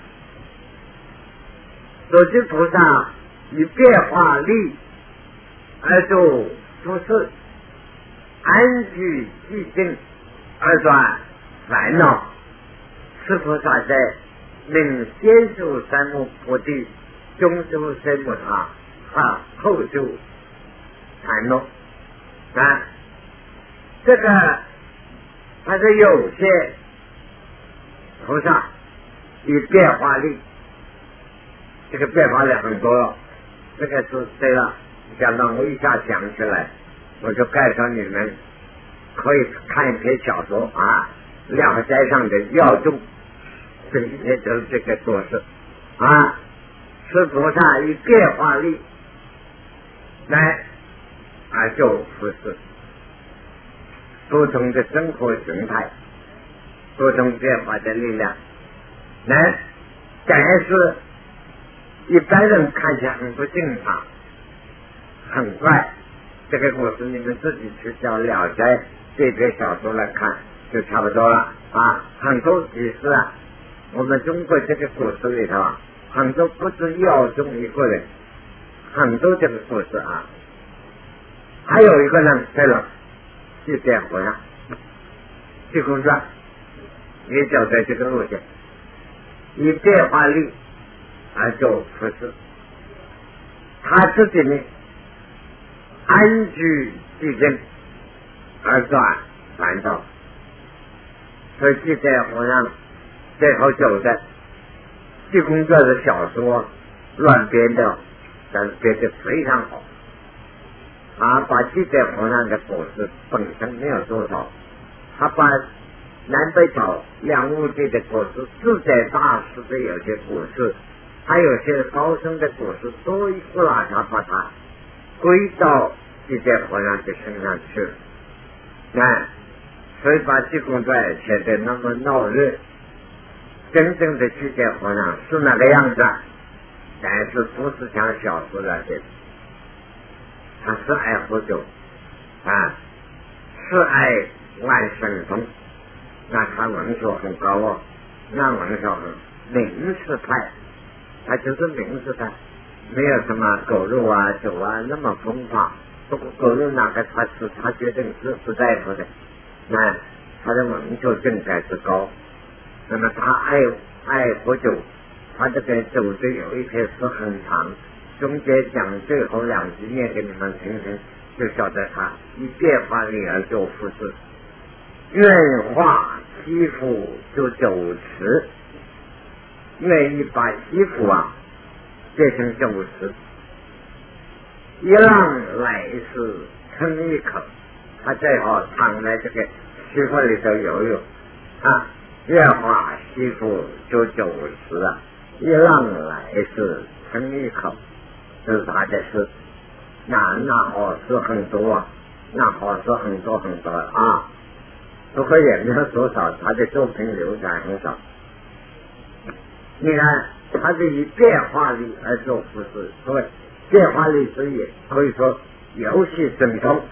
所知菩萨以变化力而度诸事，安居寂静而断烦恼。是菩萨在令先修三木菩提，中修三木塔。啊，后就禅咯啊，这个它是有些菩萨以变化力，这个变化力很多了。这个是对了，讲到我一下想起来，我就介绍你们可以看一篇小说啊，《聊斋》上的要众，这些都是这个做事啊，是菩萨以变化力。来啊，就服侍不同的生活形态，不同变化的力量。来，但是一般人看起来很不正常，很怪。这个故事你们自己去找《聊斋》这篇小说来看，就差不多了啊。很多其实啊，我们中国这个故事里头啊，很多不是要中一个人。很多这个故事啊，还有一个呢，对了，就变和尚，济公传也走在这个路线，以变化力而做服饰，他自己呢安居寂静而断烦恼，所以济公和尚最后走的济公传的小说乱编的。但是编得非常好，他把济公和尚的故事本身没有多少，他把南北朝梁武帝的故事、自在大师的有些故事，还有些高僧的故事，都一个拉他把它归到济公和尚的身上去了。那所以把济公传写得那么闹热，真正的济公和尚是那个样子。但是不是像小说那些，他是爱喝酒啊，是爱玩神通，那他文学很高哦，那文学很名士派，他就是名士派，没有什么狗肉啊酒啊那么疯狂。不过狗肉哪个他吃，他决定是不在乎的，那他的文学境界是高。那么他爱爱喝酒。他这个走的有一篇诗很长，中间讲最后两句念给你们听听，就晓得他以变化力而做服饰，愿化西服就酒池，愿意把西服啊变成酒池，一浪来时撑一口，他最好躺在这个西服里头游泳啊，愿化西服就酒池啊。一浪来是撑一口，这是他的事。那那好事很多啊，那好事很多很多啊。不过也没有多少，他的作品流传很少。你看，他是以变化力而做服饰，所以变化力是也可以说游戏神通。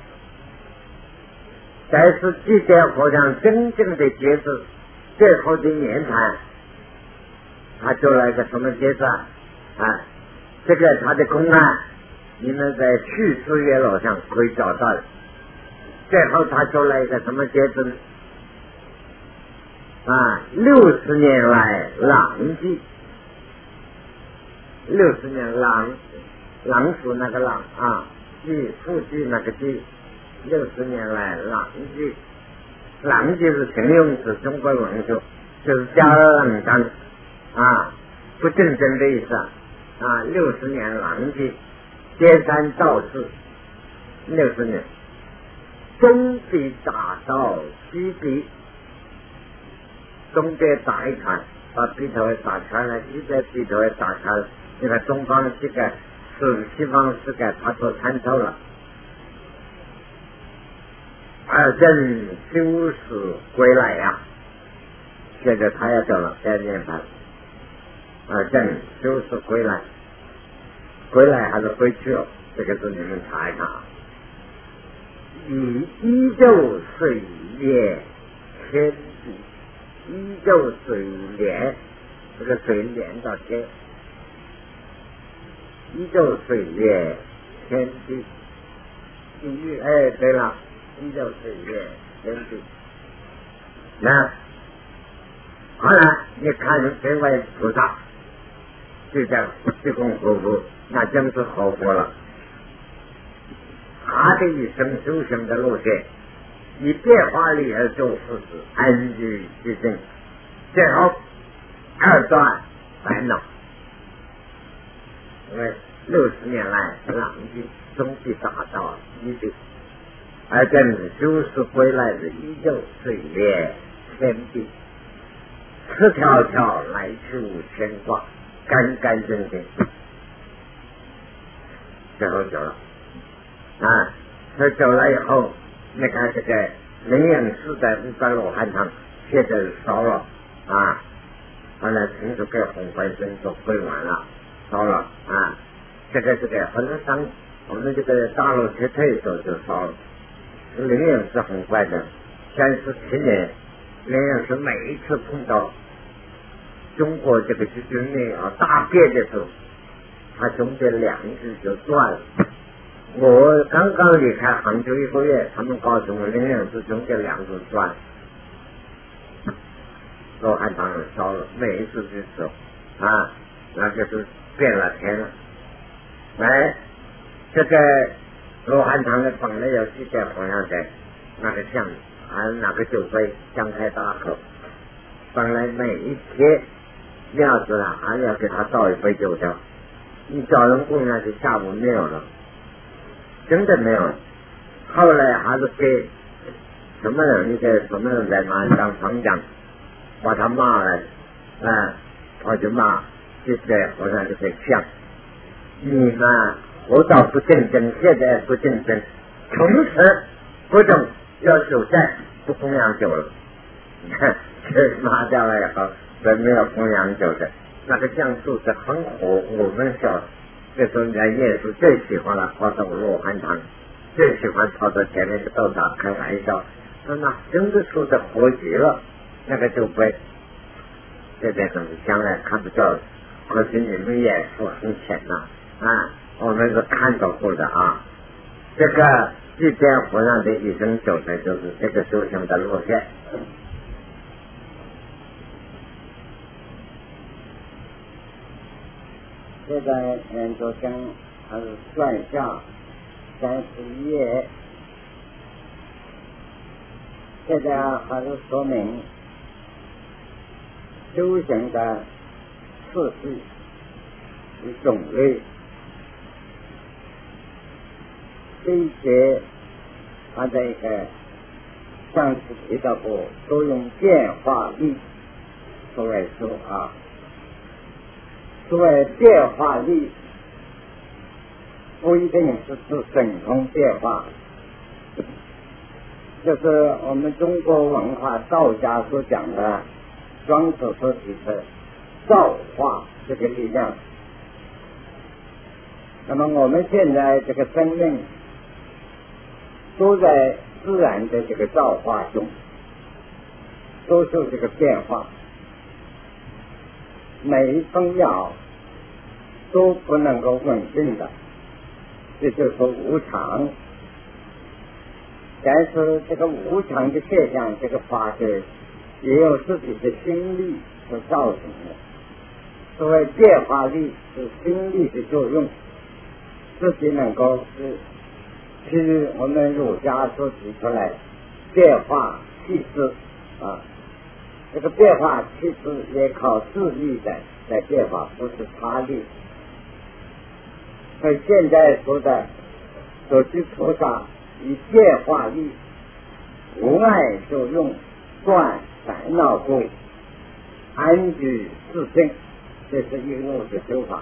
但是济公和尚真正的节制，最后的年谈。他做了一个什么节制啊？啊，这个他的公案，你们在《续思月楼》上可以找到。最后他做了一个什么节制呢？啊，六十年来狼藉，六十年狼，狼鼠那个狼啊，记复记那个记，六十年来狼藉， 浪就是形容词，中国文学就是吊儿郎当啊，不正经的意思啊。六十年浪迹，颠三倒四，六十年，东壁打到西壁，东边打一坎，把壁头打开了，西边壁头也打开了，那个东方世界是西方世界，它都参透了。二正修史归来呀、啊，现在他要走了，该念他。二正修史归来，归来还是回去了？这个是你们查一看啊。以依旧水月天地，依旧水连，这个水连到天，依旧水月天地，地狱哎，对了。依旧水月天地，那好了，你看这位菩萨就在济公活佛，那真是活佛了。他的一生修行的路线，以变化力而救世子，安居其境，最后二断烦恼。因为六十年来浪迹终极大道一定。而正修士归来的依旧水月天地，赤条条来去无牵挂，干干净净，最后走了啊！他走了以后，你看这个灵隐寺的五百罗汉堂现在烧了啊！后来听说给红灰僧都归完了，烧了啊！这个这个很多当我们这个大陆撤退的时候就烧了。灵隐是很快的，三十七年，灵隐是每一次碰到中国这个军内啊大变的时候，他中间两支就断了。我刚刚离开杭州一个月，他们告诉我灵隐是中间两支断，罗汉堂烧了，每一次的时候啊，那就是变了天了。哎，这个。罗汉堂的本来有几个和尚在那个像还有那个酒杯张开大口，本来每一天庙子啊还要给他倒一杯酒的，你找人供下去下午没有了，真的没有了。后来还是给什么人一个什么人在那当堂讲，把他骂了啊，我就骂这些和尚这些像你们佛道不正真，现在不正真，从此不懂要守斋，不供养酒了。你看，这骂掉了以后，都没有供养酒的。那个像素是很火，我们小这时候人家耶稣最喜欢了跑到罗汉堂，最喜欢跑到前面的道场开玩笑，说那真的说的活极了，那个酒杯，这点东西将来看不到，可是你们眼福很浅呐啊！我们是看到过的啊，这个祭奠和尚的一生走的就是这个修行的路线。这个研究生还是算下三十一页，这个还是说明修行的次序与种类。这一些他这个上次提到过，都用变化力作为说啊，作为变化力不一定是指神通变化，就是我们中国文化道家所讲的庄子所提的造化这个力量。那么我们现在这个生命都在自然的这个造化中，都受这个变化，每一分秒都不能够稳定的，这就是无常。但是这个无常的现象，这个法则也有自己的心力所造成的。所谓变化力是心力的作用，自己能够是其实我们儒家所提出来变化气质啊，这个变化气质也靠自力的来变化，不是他力。所以现在说的所知菩萨以变化力无碍作用，断烦恼故，安居自性，这是一路的修法。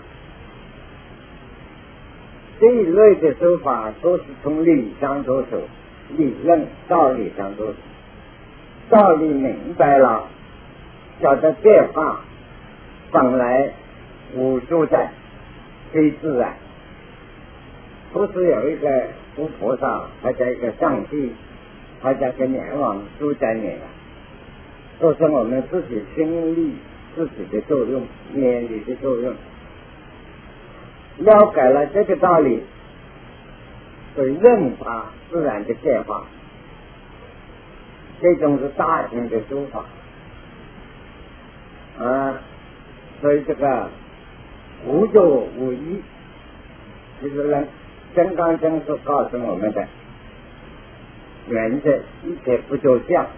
这一类的修法都是从理上着手，理论道理上着手，道理明白了，晓得变化本来无主宰，非自然。不是有一个佛菩萨或者一个上帝或者一个阎王主宰你了，都是我们自己心力自己的作用，念力的作用。了解了这个道理，所以任法自然的变化，这种是大型的修法啊。所以这个无作无依，就是呢金刚经所告诉我们的原则，一切不着相，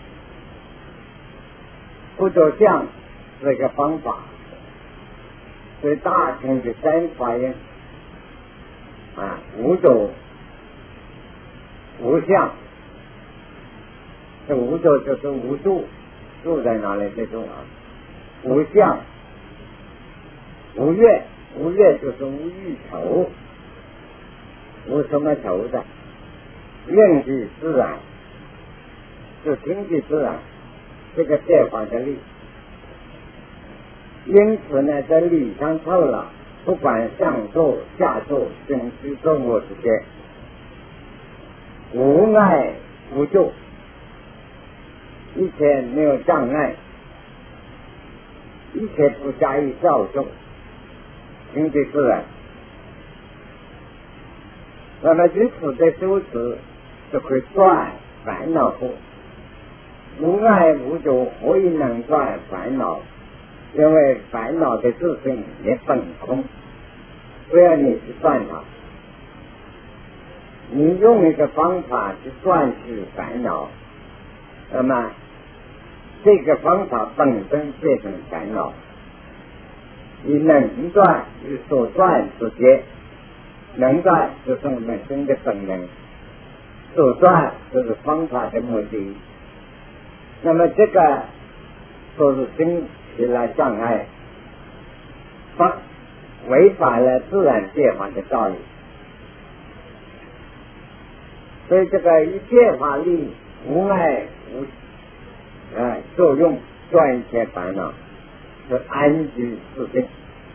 不着相是一个方法。所以大乘的三法印啊，无着无相，这无着就是无住，住在哪里？这住啊，无相无愿，无愿就是无欲求，无什么求的，愿即自然，就经济自然，这个变化的力。因此呢，在理上透了，不管上座下座生居动物之间，无碍无救，一切没有障碍，一切不加以造作，经济自然。那么如此的修持就会断烦恼苦，无碍无救，何以能断烦恼？因为烦恼的自性也本空，不要你去断它，你用一个方法去断去烦恼，那么这个方法本身变成烦恼，你能断与所断之间，能断就是我们生的本能，所断就是方法的目的。那么这个都是生起来障碍，不违反了自然变化的道理。所以这个一变化力无碍无啊作用，断一切烦恼，是安居自性，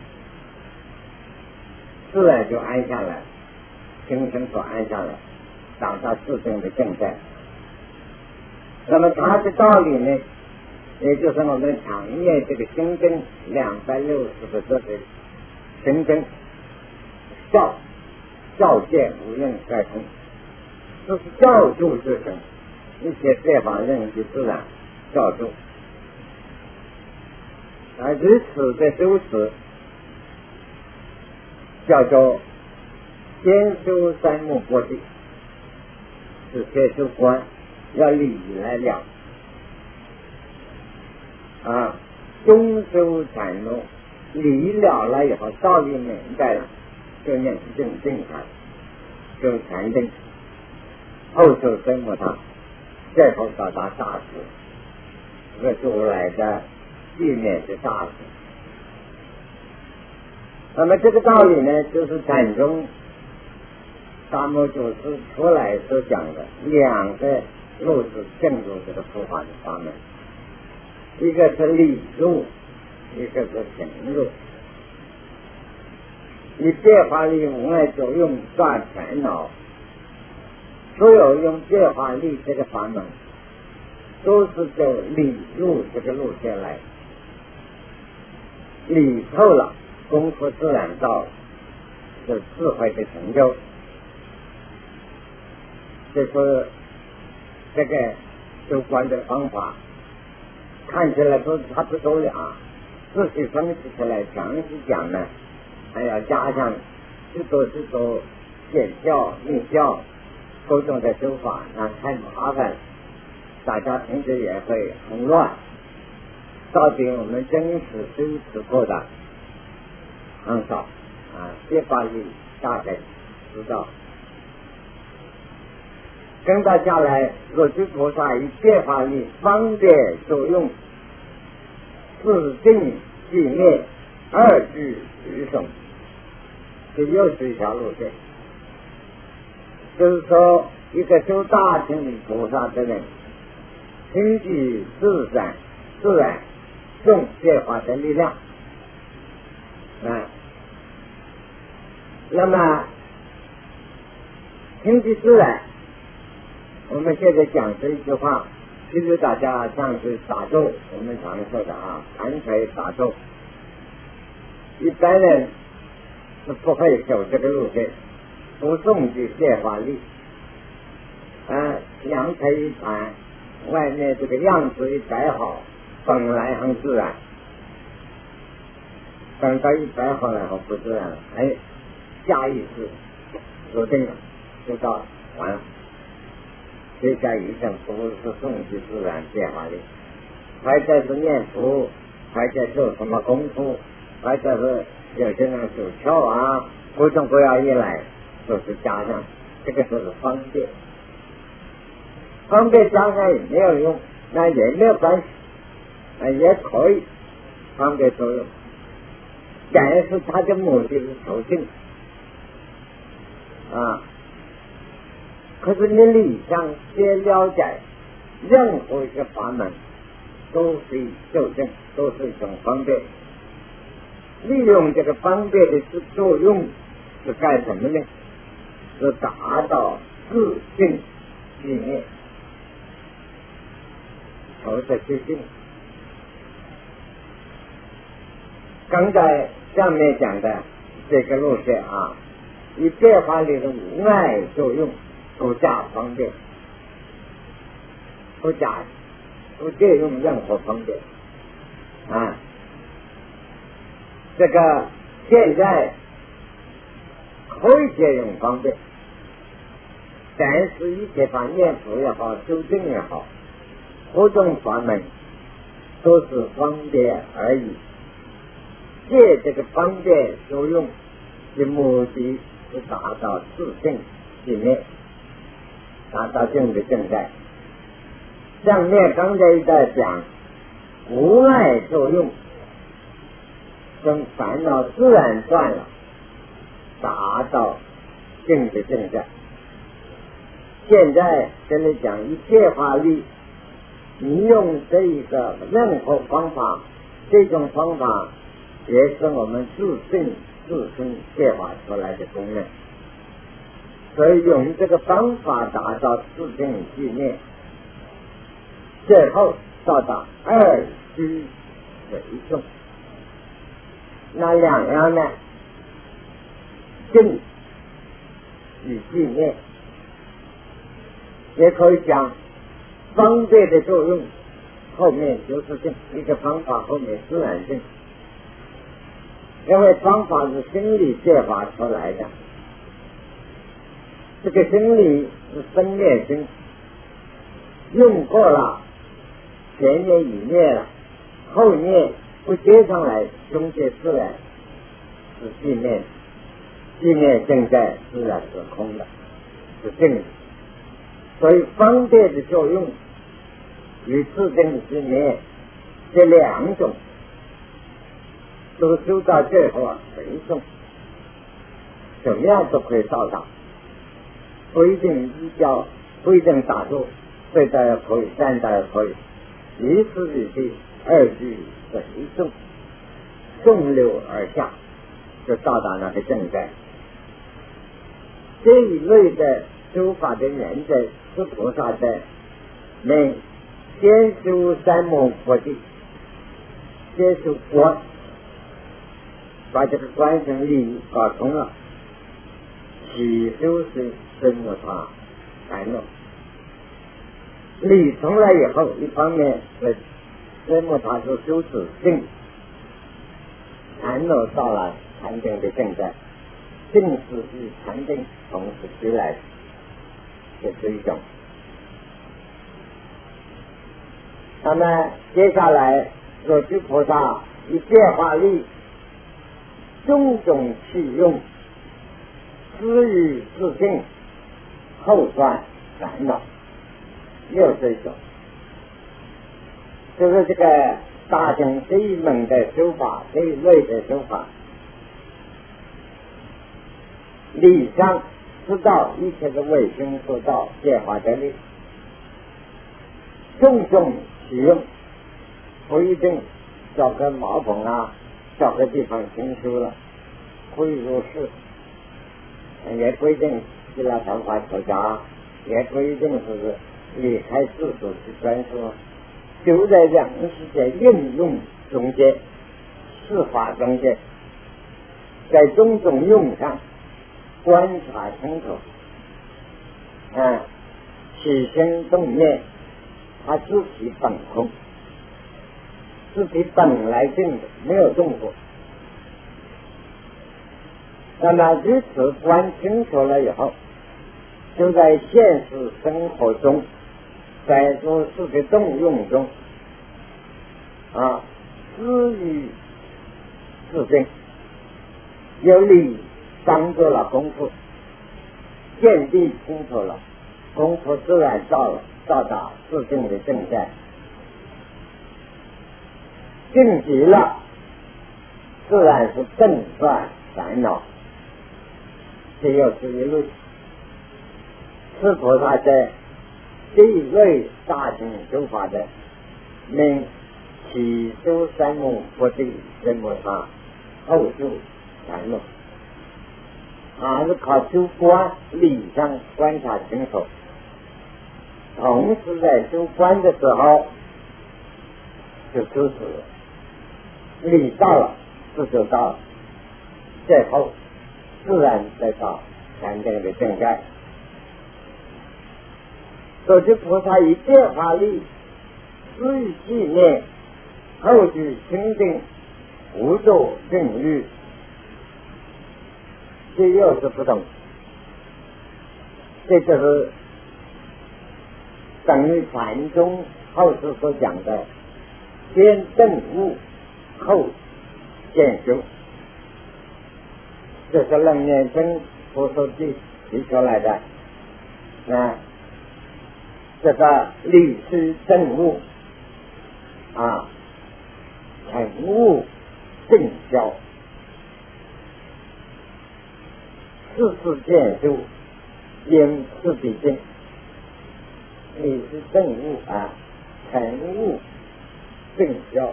自然就安下来，心生所安下来，达到自性的境界。那么它的道理呢，也就是我们常念这个心经两百六十个字的心经，教教见无用再空，这是教助之身，一切变法任其自然教助。而如此的修持，叫做先修三木波地，是先修观，要理来了啊，中修禅路，理了了以后，道理明白了，就念正正禅，修禅定，后修生活堂，最后到达大智，这是如来的地面的大智。那么这个道理呢，就是禅宗大摩祖师出来所讲的两个路是正入这个佛法的法门，一个是理入，一个是行入。以变化力无碍作用断烦恼，所有用变化力这个法门，都是走理入这个路线来，理透了，功夫自然到，是智慧的成就。就是这个修观的方法，看起来都差不多了啊，仔细分析起来详细讲呢，还要加上许多许多显教、密教各种的修法，那太麻烦。 大家平时也会很乱，到底我们真实修持过的很少啊，这法律大概知道。跟到下来，若须菩萨以戒法律方便作用，自定寂灭，二句余送，这又是一条路线。就是说，一个修大乘菩萨的人，根据自然自然用戒法的力量啊，那么根据自然。我们现在讲这一句话，其实大家像是打坐，我们常说的啊，盘腿打坐，一般人是不会走这个路线，不诵记戒法律啊，两腿一盘，外面这个样子一摆好，本来很自然，等到一摆好了后不自然了，哎，下意识决定了，就到完了。这个一生不是诵记自然戒法律，还在是念佛，还在做什么功夫，还在是有些人手窍啊，各种各样一来都是加上，这个就是方便。方便加上也没有用，那也没有关系，那也可以方便作用，但是它的目的是求证啊。可是你理想先了解，任何一个法门都是求证，都是一种方便。利用这个方便的作用是干什么呢？是达到自性里面求得自性。刚才上面讲的这个路线啊，以戒法里的无碍作用，不加方便，不加不借用任何方便啊。这个现在可以借用方便，但是一切法念佛也好，修正也好，各种法门都是方便而已。借这个方便作用的目的是达到自性里面，达到正的正在。上面刚才在讲无碍作用，跟烦恼自然断了，达到正的正在。现在跟你讲一切法律，你用这一个任何方法，这种方法也是我们自性自身戒法出来的功能，所以用这个方法达到自性寂灭，最后到达二居为重。那两样呢？静与寂灭，也可以讲方便的作用，后面就是静，一个方法后面自然静。因为方法是心理戒法出来的，这个心理是生灭心，用过了，前面已灭了，后面不接上来，中间自然是寂灭，寂灭正在自然是空的，是正的。所以方便的作用与自正之灭这两种都修到最后啊，随众怎么样都可以到达，不一定依教，不一定打坐，睡觉也可以，站着也可以，一次一地，二句随众，众流而下，就到达那个正在。这一类的修法的原则是菩萨的每先修三摩佛地，先修佛，把这个观生理搞通了，起修是真的他才能理通了以后，一方面是真的他是修止性，禅能到了禅定的正在，定是与禅定同时起来的，这是一种。 那么接下来若具菩萨以变化力种种气用，施于自性，后断烦恼，又是一种，就是这个大乘这一门的修法，这一类的修法，理上知道一切的卫生做到变化的力，种种使用，不一定找个茅棚啊，找个地方清修了，会入世，也不一定去了传法出家，也不一定是离开世俗去专说，就在两个世界应用中间，事法中间，在种种用上观察清楚，啊，起心动念，它自己本空，自己本来定的，没有动过。那么如此观清楚了以后，就在现实生活中，在做事的动用中，啊，施于自性，有理当做了功夫，见地清楚了，功夫自然到了到达自性的正在，静极了，自然是正断烦恼。这又是一类，是菩萨在这一类大乘修法的命起修三目不地真菩萨后修三目，还是靠修观理上观察清楚，同时在修观的时候就出死了，理到了事就到了，最后自然得到禅定的正在。所以菩萨以变化力施于纪念，后具清净无作正欲，这又是不同，这就是等于禅宗后世所讲的先证悟后见修，这是楞严经佛所提提出来的。啊，这个理是证悟啊，成悟正消，四次见修，因次第经。理是证悟啊，成悟正消，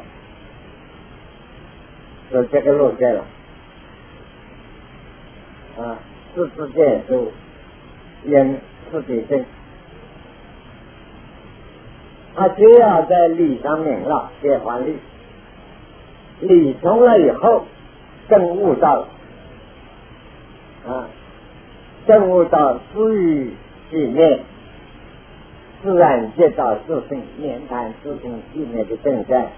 就这个路线了。啊，四次见修，因次第经。他只要在理上明了变化力，理通了以后，证悟到了，啊，证悟到施于纪念，自然见到自性涅槃自性纪念的正在。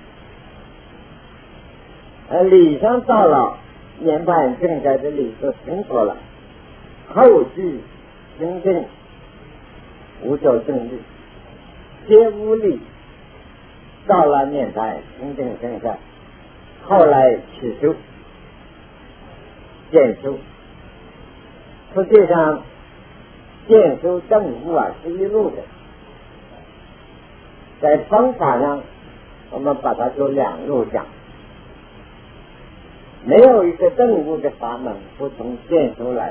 而理上到了涅槃正在的理就清楚了，后具清净无作正律，皆无力到了涅槃清净正在，后来起修见修。实际上见修证悟啊是一路的，在方法上我们把它做两路讲，没有一个证悟的法门不从见修来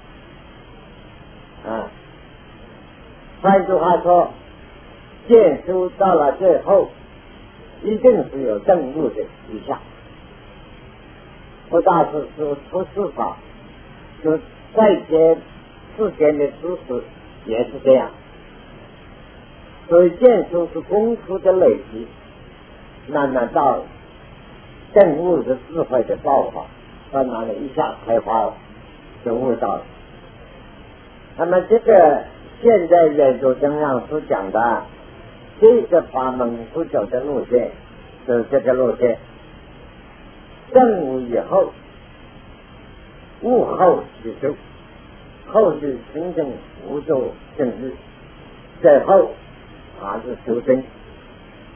啊。换句话说，见修到了最后一定是有证悟的迹象，不大是说出世法，就再见世间的知识也是这样。所以见修是功夫的累积，慢慢到证悟的智慧的爆发，到哪里一下开花了，就悟到了。那么这个现在研究中央所讲的这个法门所走的路线，就是这个路线。证悟以后，悟后起修，后是清净无作正律，最后还是修真。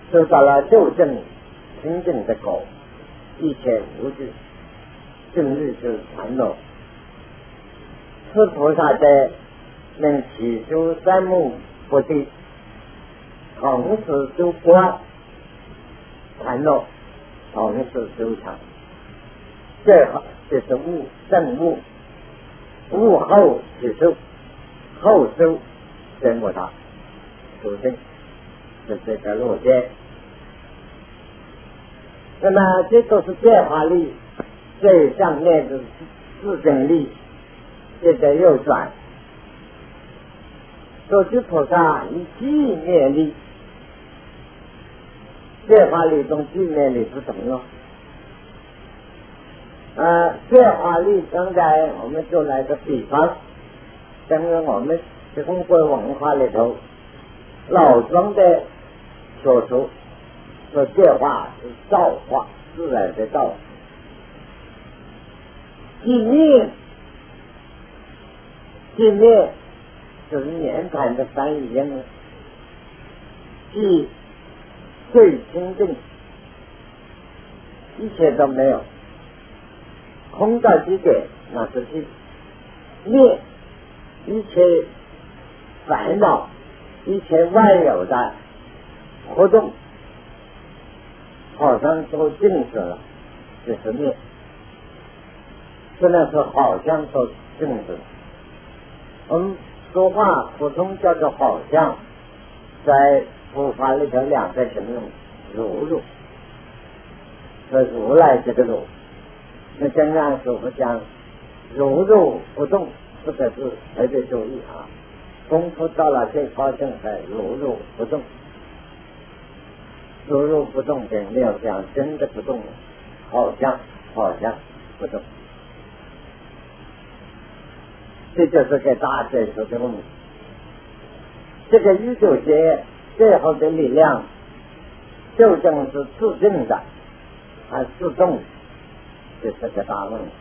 得到了究竟清净的果，一切无惧，正日就是禅乐。是菩萨的能起修三目不地，同时修观禅乐，同时修禅，最好就是悟正悟，悟后起修，后修真我他修正是这个路线。那么这都是变化力，最上面的自证力，这个右转。所知菩萨以寂灭力，变化力中寂灭力是什么呢？呃，变化力刚才我们就来个比方，等于我们中国文化里头老庄的所说说变化是造化，自然的造化。寂灭，寂灭就是年盘的翻译英文，寂最清净，一切都没有，空到极点，那是寂灭，一切烦恼，一切万有的活动，好像都静止了，就是灭。虽然是好像都静止，我们说话普通叫做好像，在佛法里头两个形容如如，说如来这个如，那经常师父讲如如不动，这个是特别注意啊。功夫到了最高境界，如如不动，如如不动并没有讲真的不动，好像好像不动，这就是个大解说的问题。这个宇宙界最后的力量究竟是自定的还是自动，这是个大问题。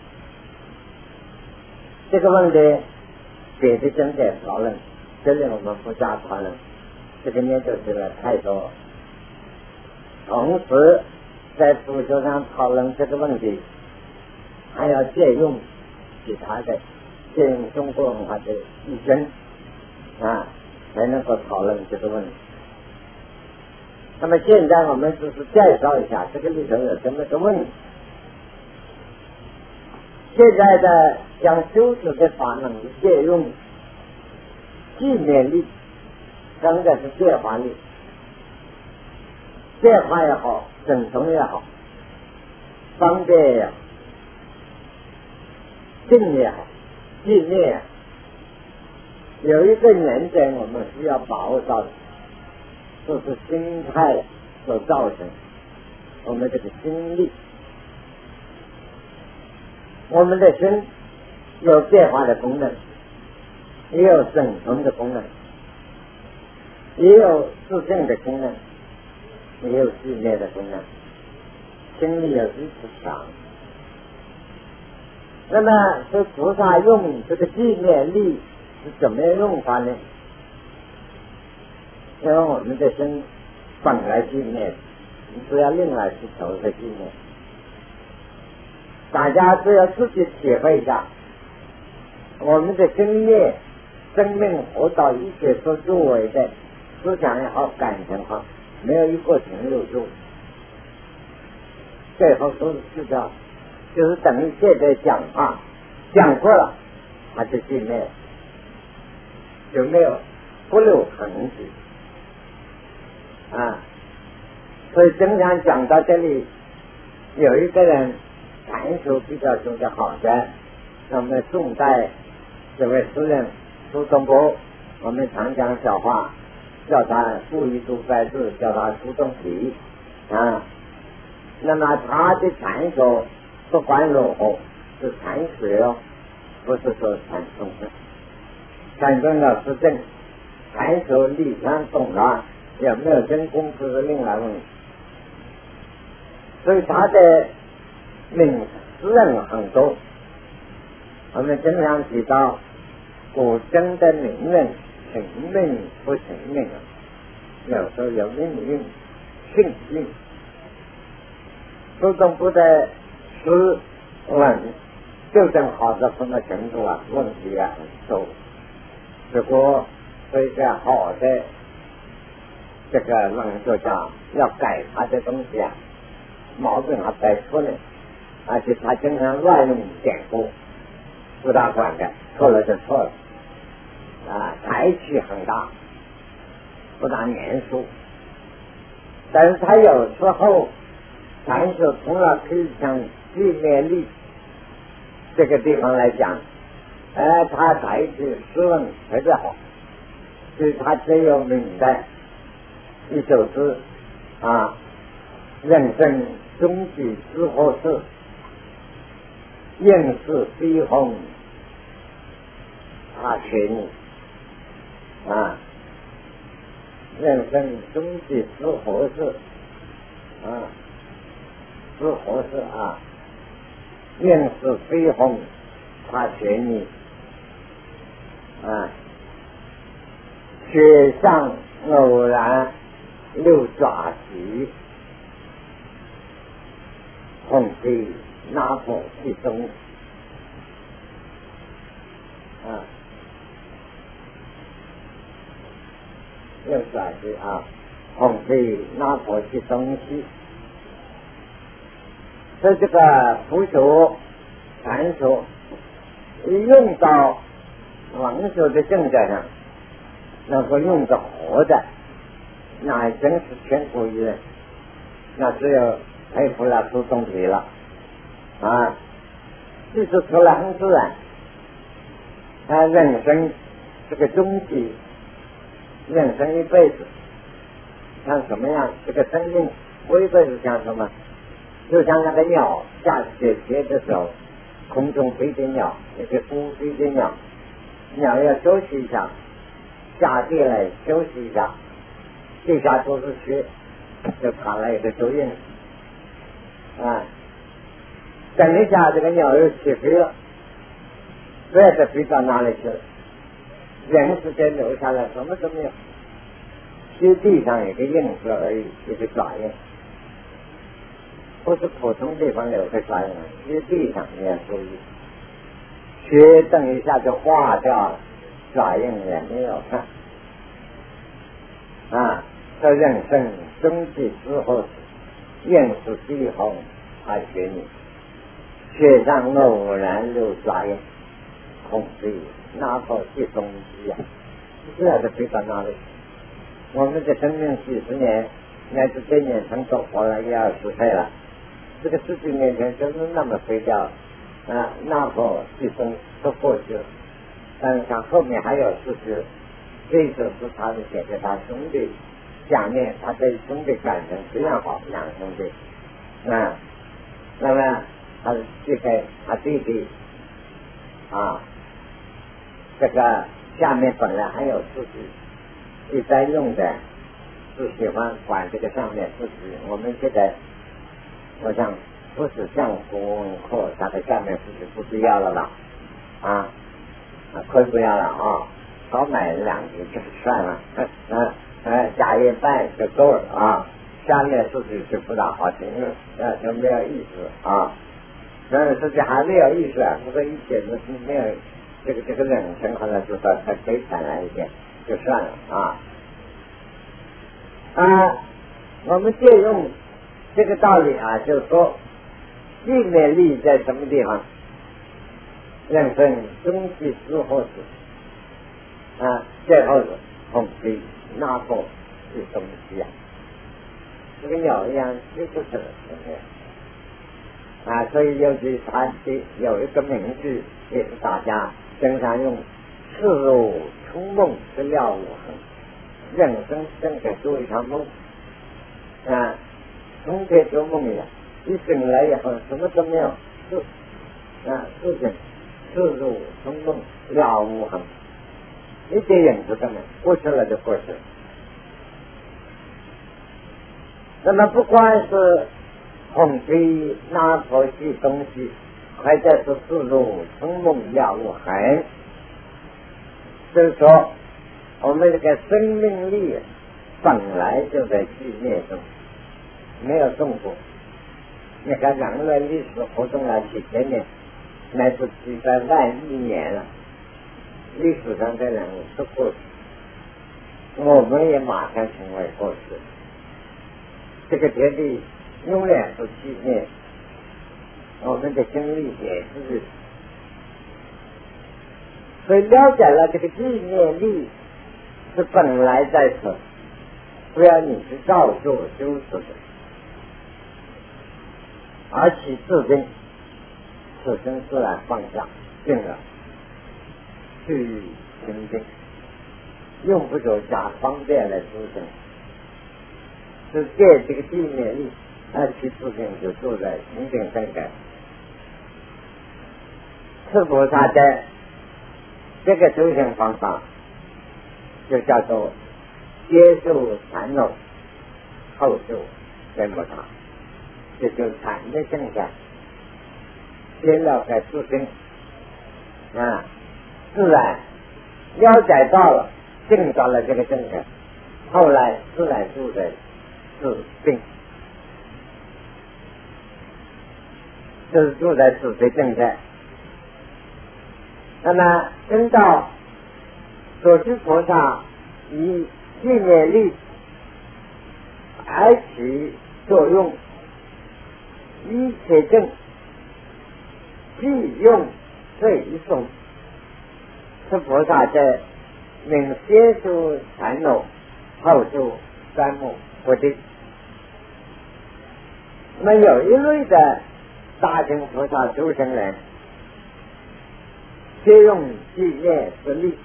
这个问题别的经典讨论，这里我们不加讨论，这个研究起来太多。同时在佛学上讨论这个问题，还要借用其他的，借用中国文化的意见啊，才能够讨论这个问题。那么现在我们只是介绍一下这个里头有这么个问题。现在的讲修持的法能借用寂灭力，刚才是变化力，变化也好，整成也好，方便也好，静也好，寂灭也好，有一个原则我们需要把握到的，就是心态所造成我们这个心力。我们的心有变化的功能，也有整成的功能，也有自证的功能，也有寂灭的功能，心力有一次强。那么这菩萨用这个寂灭力是怎么样用法呢？因为我们的心本来寂灭，你不要另外去求这寂灭，大家都要自己体会一下，我们的心念生命活到一切所作为的思想也好，感情也好，没有一个停留住，最后都是知道，就是等于现在讲话讲过了，它就寂灭，就没有不留痕迹啊。所以经常讲到这里，有一个人禅修比较修的好的，那么宋代这位诗人苏东坡，我们常讲小话，叫他故意读白字，叫他苏东坡啊。那么他的禅修不管如何是禅学哦，不是说禅宗的，禅宗的是正，禅修理想懂了，有没有真功夫是另外问题。所以他的名诗人很多，我们经常提到古今的名人，成名不成名，有时候有命运， 信心。苏东坡的诗文就正好到什么程度啊？问题啊很多。如果是一个好的这个文学家要改他的东西啊，毛病还摆出来，而且他经常乱用典故，不大管的，错了就错了啊，才气很大，不大严肃。但是他有时候凡是从了可以向纪念力这个地方来讲，哎，他才气诗文特别好。所以他最有名的一首诗啊，人生终极之后事，应是飞鸿他学你啊，人生终极之后事啊，之后事啊，应是飞鸿他学你啊，雪上偶然六爪旗，红飞拿破其中啊，六爪旗啊，红飞拿破其东西。在这个佛学传说用到文学的正在上，能够用得活的，那还真是全国一人，那只有佩服了苏东坡了啊！这是出来很自然，他人生这个终极，人生一辈子像什么样？这个生命我一辈子像什么？就像那个鸟下雪雪的时候，空中飞的鸟，那些孤飞的鸟，鸟要休息一下，下地来休息一下，地下都是雪，就卡了一个脚印啊。等一下，这个鸟又起飞了，不知道飞到哪里去了。人时间留下来什么都没有，雪地上有个印子而已，一个爪印，不是普通地方有个爪印，雪地上也注意，雪等一下就化掉了，爪印也没有看。啊，这人生终极之后，应是飞鸿他学你，雪上偶然留爪印，红飞拿破其东西啊！这样的飞到哪里？我们的生命几十年，乃至这年成都活了一二十岁了，这个十几年前就是那么飞掉啊，拿破其东都过去了，但是他后面还有事实。这首是他的写给他兄弟，下面他对兄弟感情非常好，两兄弟啊，那么他寄给他弟弟啊，这个下面本来还有自己一般用的，是喜欢管这个上面自己，我们现在我想不是像国文课，他的下面自己不必要了吧啊，可以不要了啊。少买两句就算了，嗯嗯，加一半就够了啊。下面自己是不大好听，呃，就没有意思啊。但是自己还没有意思啊，不过一点都是没有这个这个人生，好像就说太悲惨了一点，就算了啊。啊，我们借用这个道理啊，就是说，纪念力在什么地方？人生终极之后是。啊，最后是红飞拿破其东西啊，这个鸟一样飞出去了，对不对？啊，所以尤其他的有一个名句，也是大家经常用：世如春梦，不料无痕。人生真的做一场梦啊，从前做梦一样，一醒来以后什么都没有，是啊，事情世如春梦，了无痕。一点影子都没有，过去了就过去了。那么不管是红飞拿破其东西，或者是世如春梦了无痕，就是说我们这个生命力本来就在纪念中， 没有中过。你看人类历史活动了几千年，乃至几百万亿年了，历史上的人物是过去，我们也马上成为过去。这个天地永远是纪念，我们的经历也是。所以了解了这个纪念力是本来在此，不要你去造作修持的，而其自定，此生自然放下，定了，去清净，用不着假方便来修行，是借这个纪念力，而其自定就坐在清净正感。是菩萨的这个修行方法就叫做接受禅漏，后受根本法，这就是禅的正感。先了解自性啊，自然了解到了，证到了这个正感，后来自然住在自性，就是住在自的正感。那么等到所知菩萨以纪念力而起作用，一切正即用这一种，是菩萨在能先修禅漏，后修三木不定。那么有一类的大乘菩萨修行人，借用纪念之力。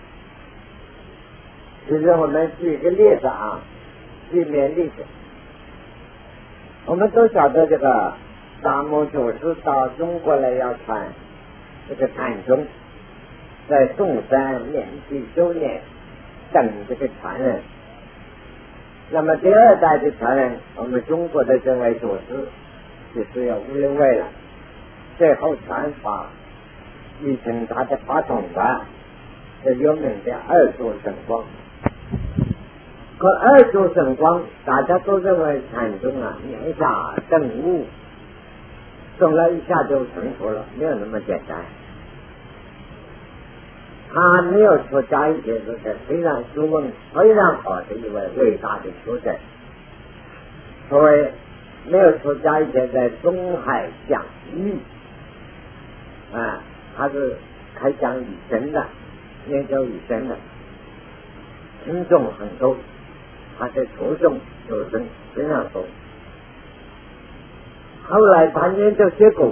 其实我们举个例子啊，纪念例子，我们都晓得这个达摩祖师到中国来要传这个禅宗，在嵩山面壁修炼，等这个传人。那么第二代的传人，我们中国的这位祖师就是有五六位了，最后传法继承他的法统的，这有名的二祖神光。可二祖神光大家都认为禅宗啊言下正悟，懂了一下就成佛了，没有那么简单。他没有出家以前是非常学问非常好的一位伟大的学者，所谓没有出家以前在中海讲义啊，他是开讲以身的，研究以身的，听众很多，他的徒众学生非常多。后来他研究结果，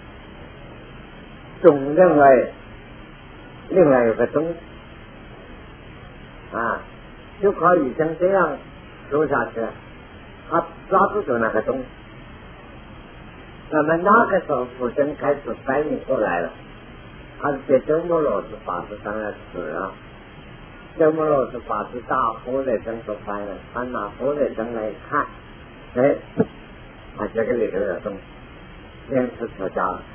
总认为另外有个东西啊，就靠以前这样说下去，他抓不住那个东西。那么那个时候佛经开始翻译过来了，他是在周摩罗什法师上来死了，周摩罗什法师大佛雷僧所翻的，他拿佛雷僧来看，哎，他这个里头有东西，因此出家了。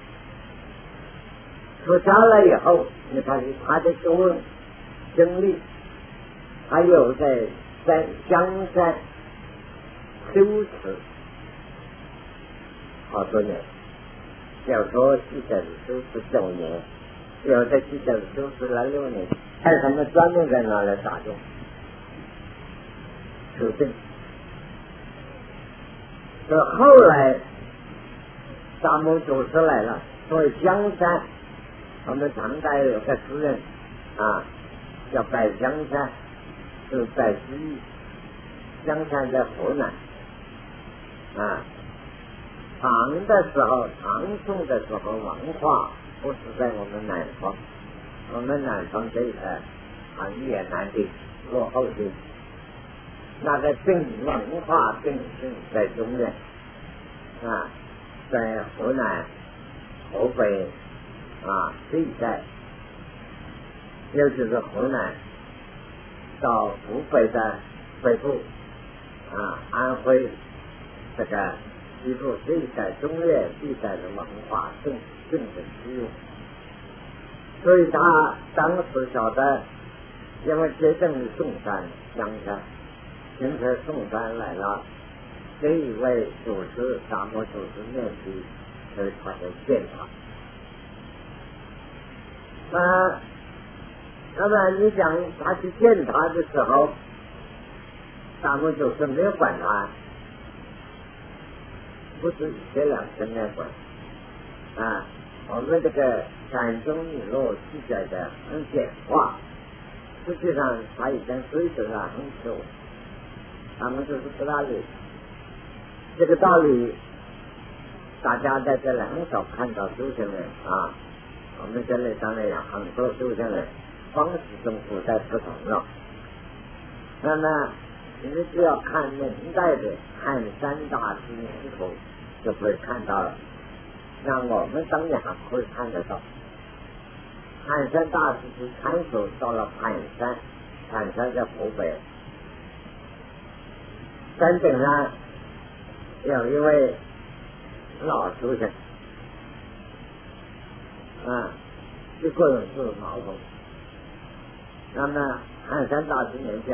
出家了以后，你看他的学问经历，还有在在香山修持好多年，有时候记得修持九年，有的记得修持了六年，还有他们专门在那来打坐修正。这后来达摩祖师来了，所以香山我们唐代有个诗人啊，叫白香山，是在西域，香山在湖南啊。唐的时候，唐宋的时候，文化不是在我们南方，我们南方这一块很越南的落后的，那个正文化正是在中原啊，在湖南、湖北啊这一带，尤其是湖南到湖北的北部啊，安徽这个西部这一带中原地带的文化正正的使用，所以他当时晓得，因为接近于宋山、香山，因此宋山来了， 这一位祖师达摩祖师念经，所以他就见他。那那么你想他去见他的时候，达摩祖师没有管他，不是这两层来管啊。我们这个禅宗语录记载的很简化，实际上他已经追求了很久，他们就是不大理。这个道理大家在这里很少看到修行人啊，我们这里当然有很多修行人方式跟古代不同了。那么你们只要看明代的汉山大师年图就会看到了，那我们当然还会看得到。汉山大师是参手到了盘山，盘山在湖北，山顶上有一位老修行啊，一个人是毛头。那么汉山大师年纪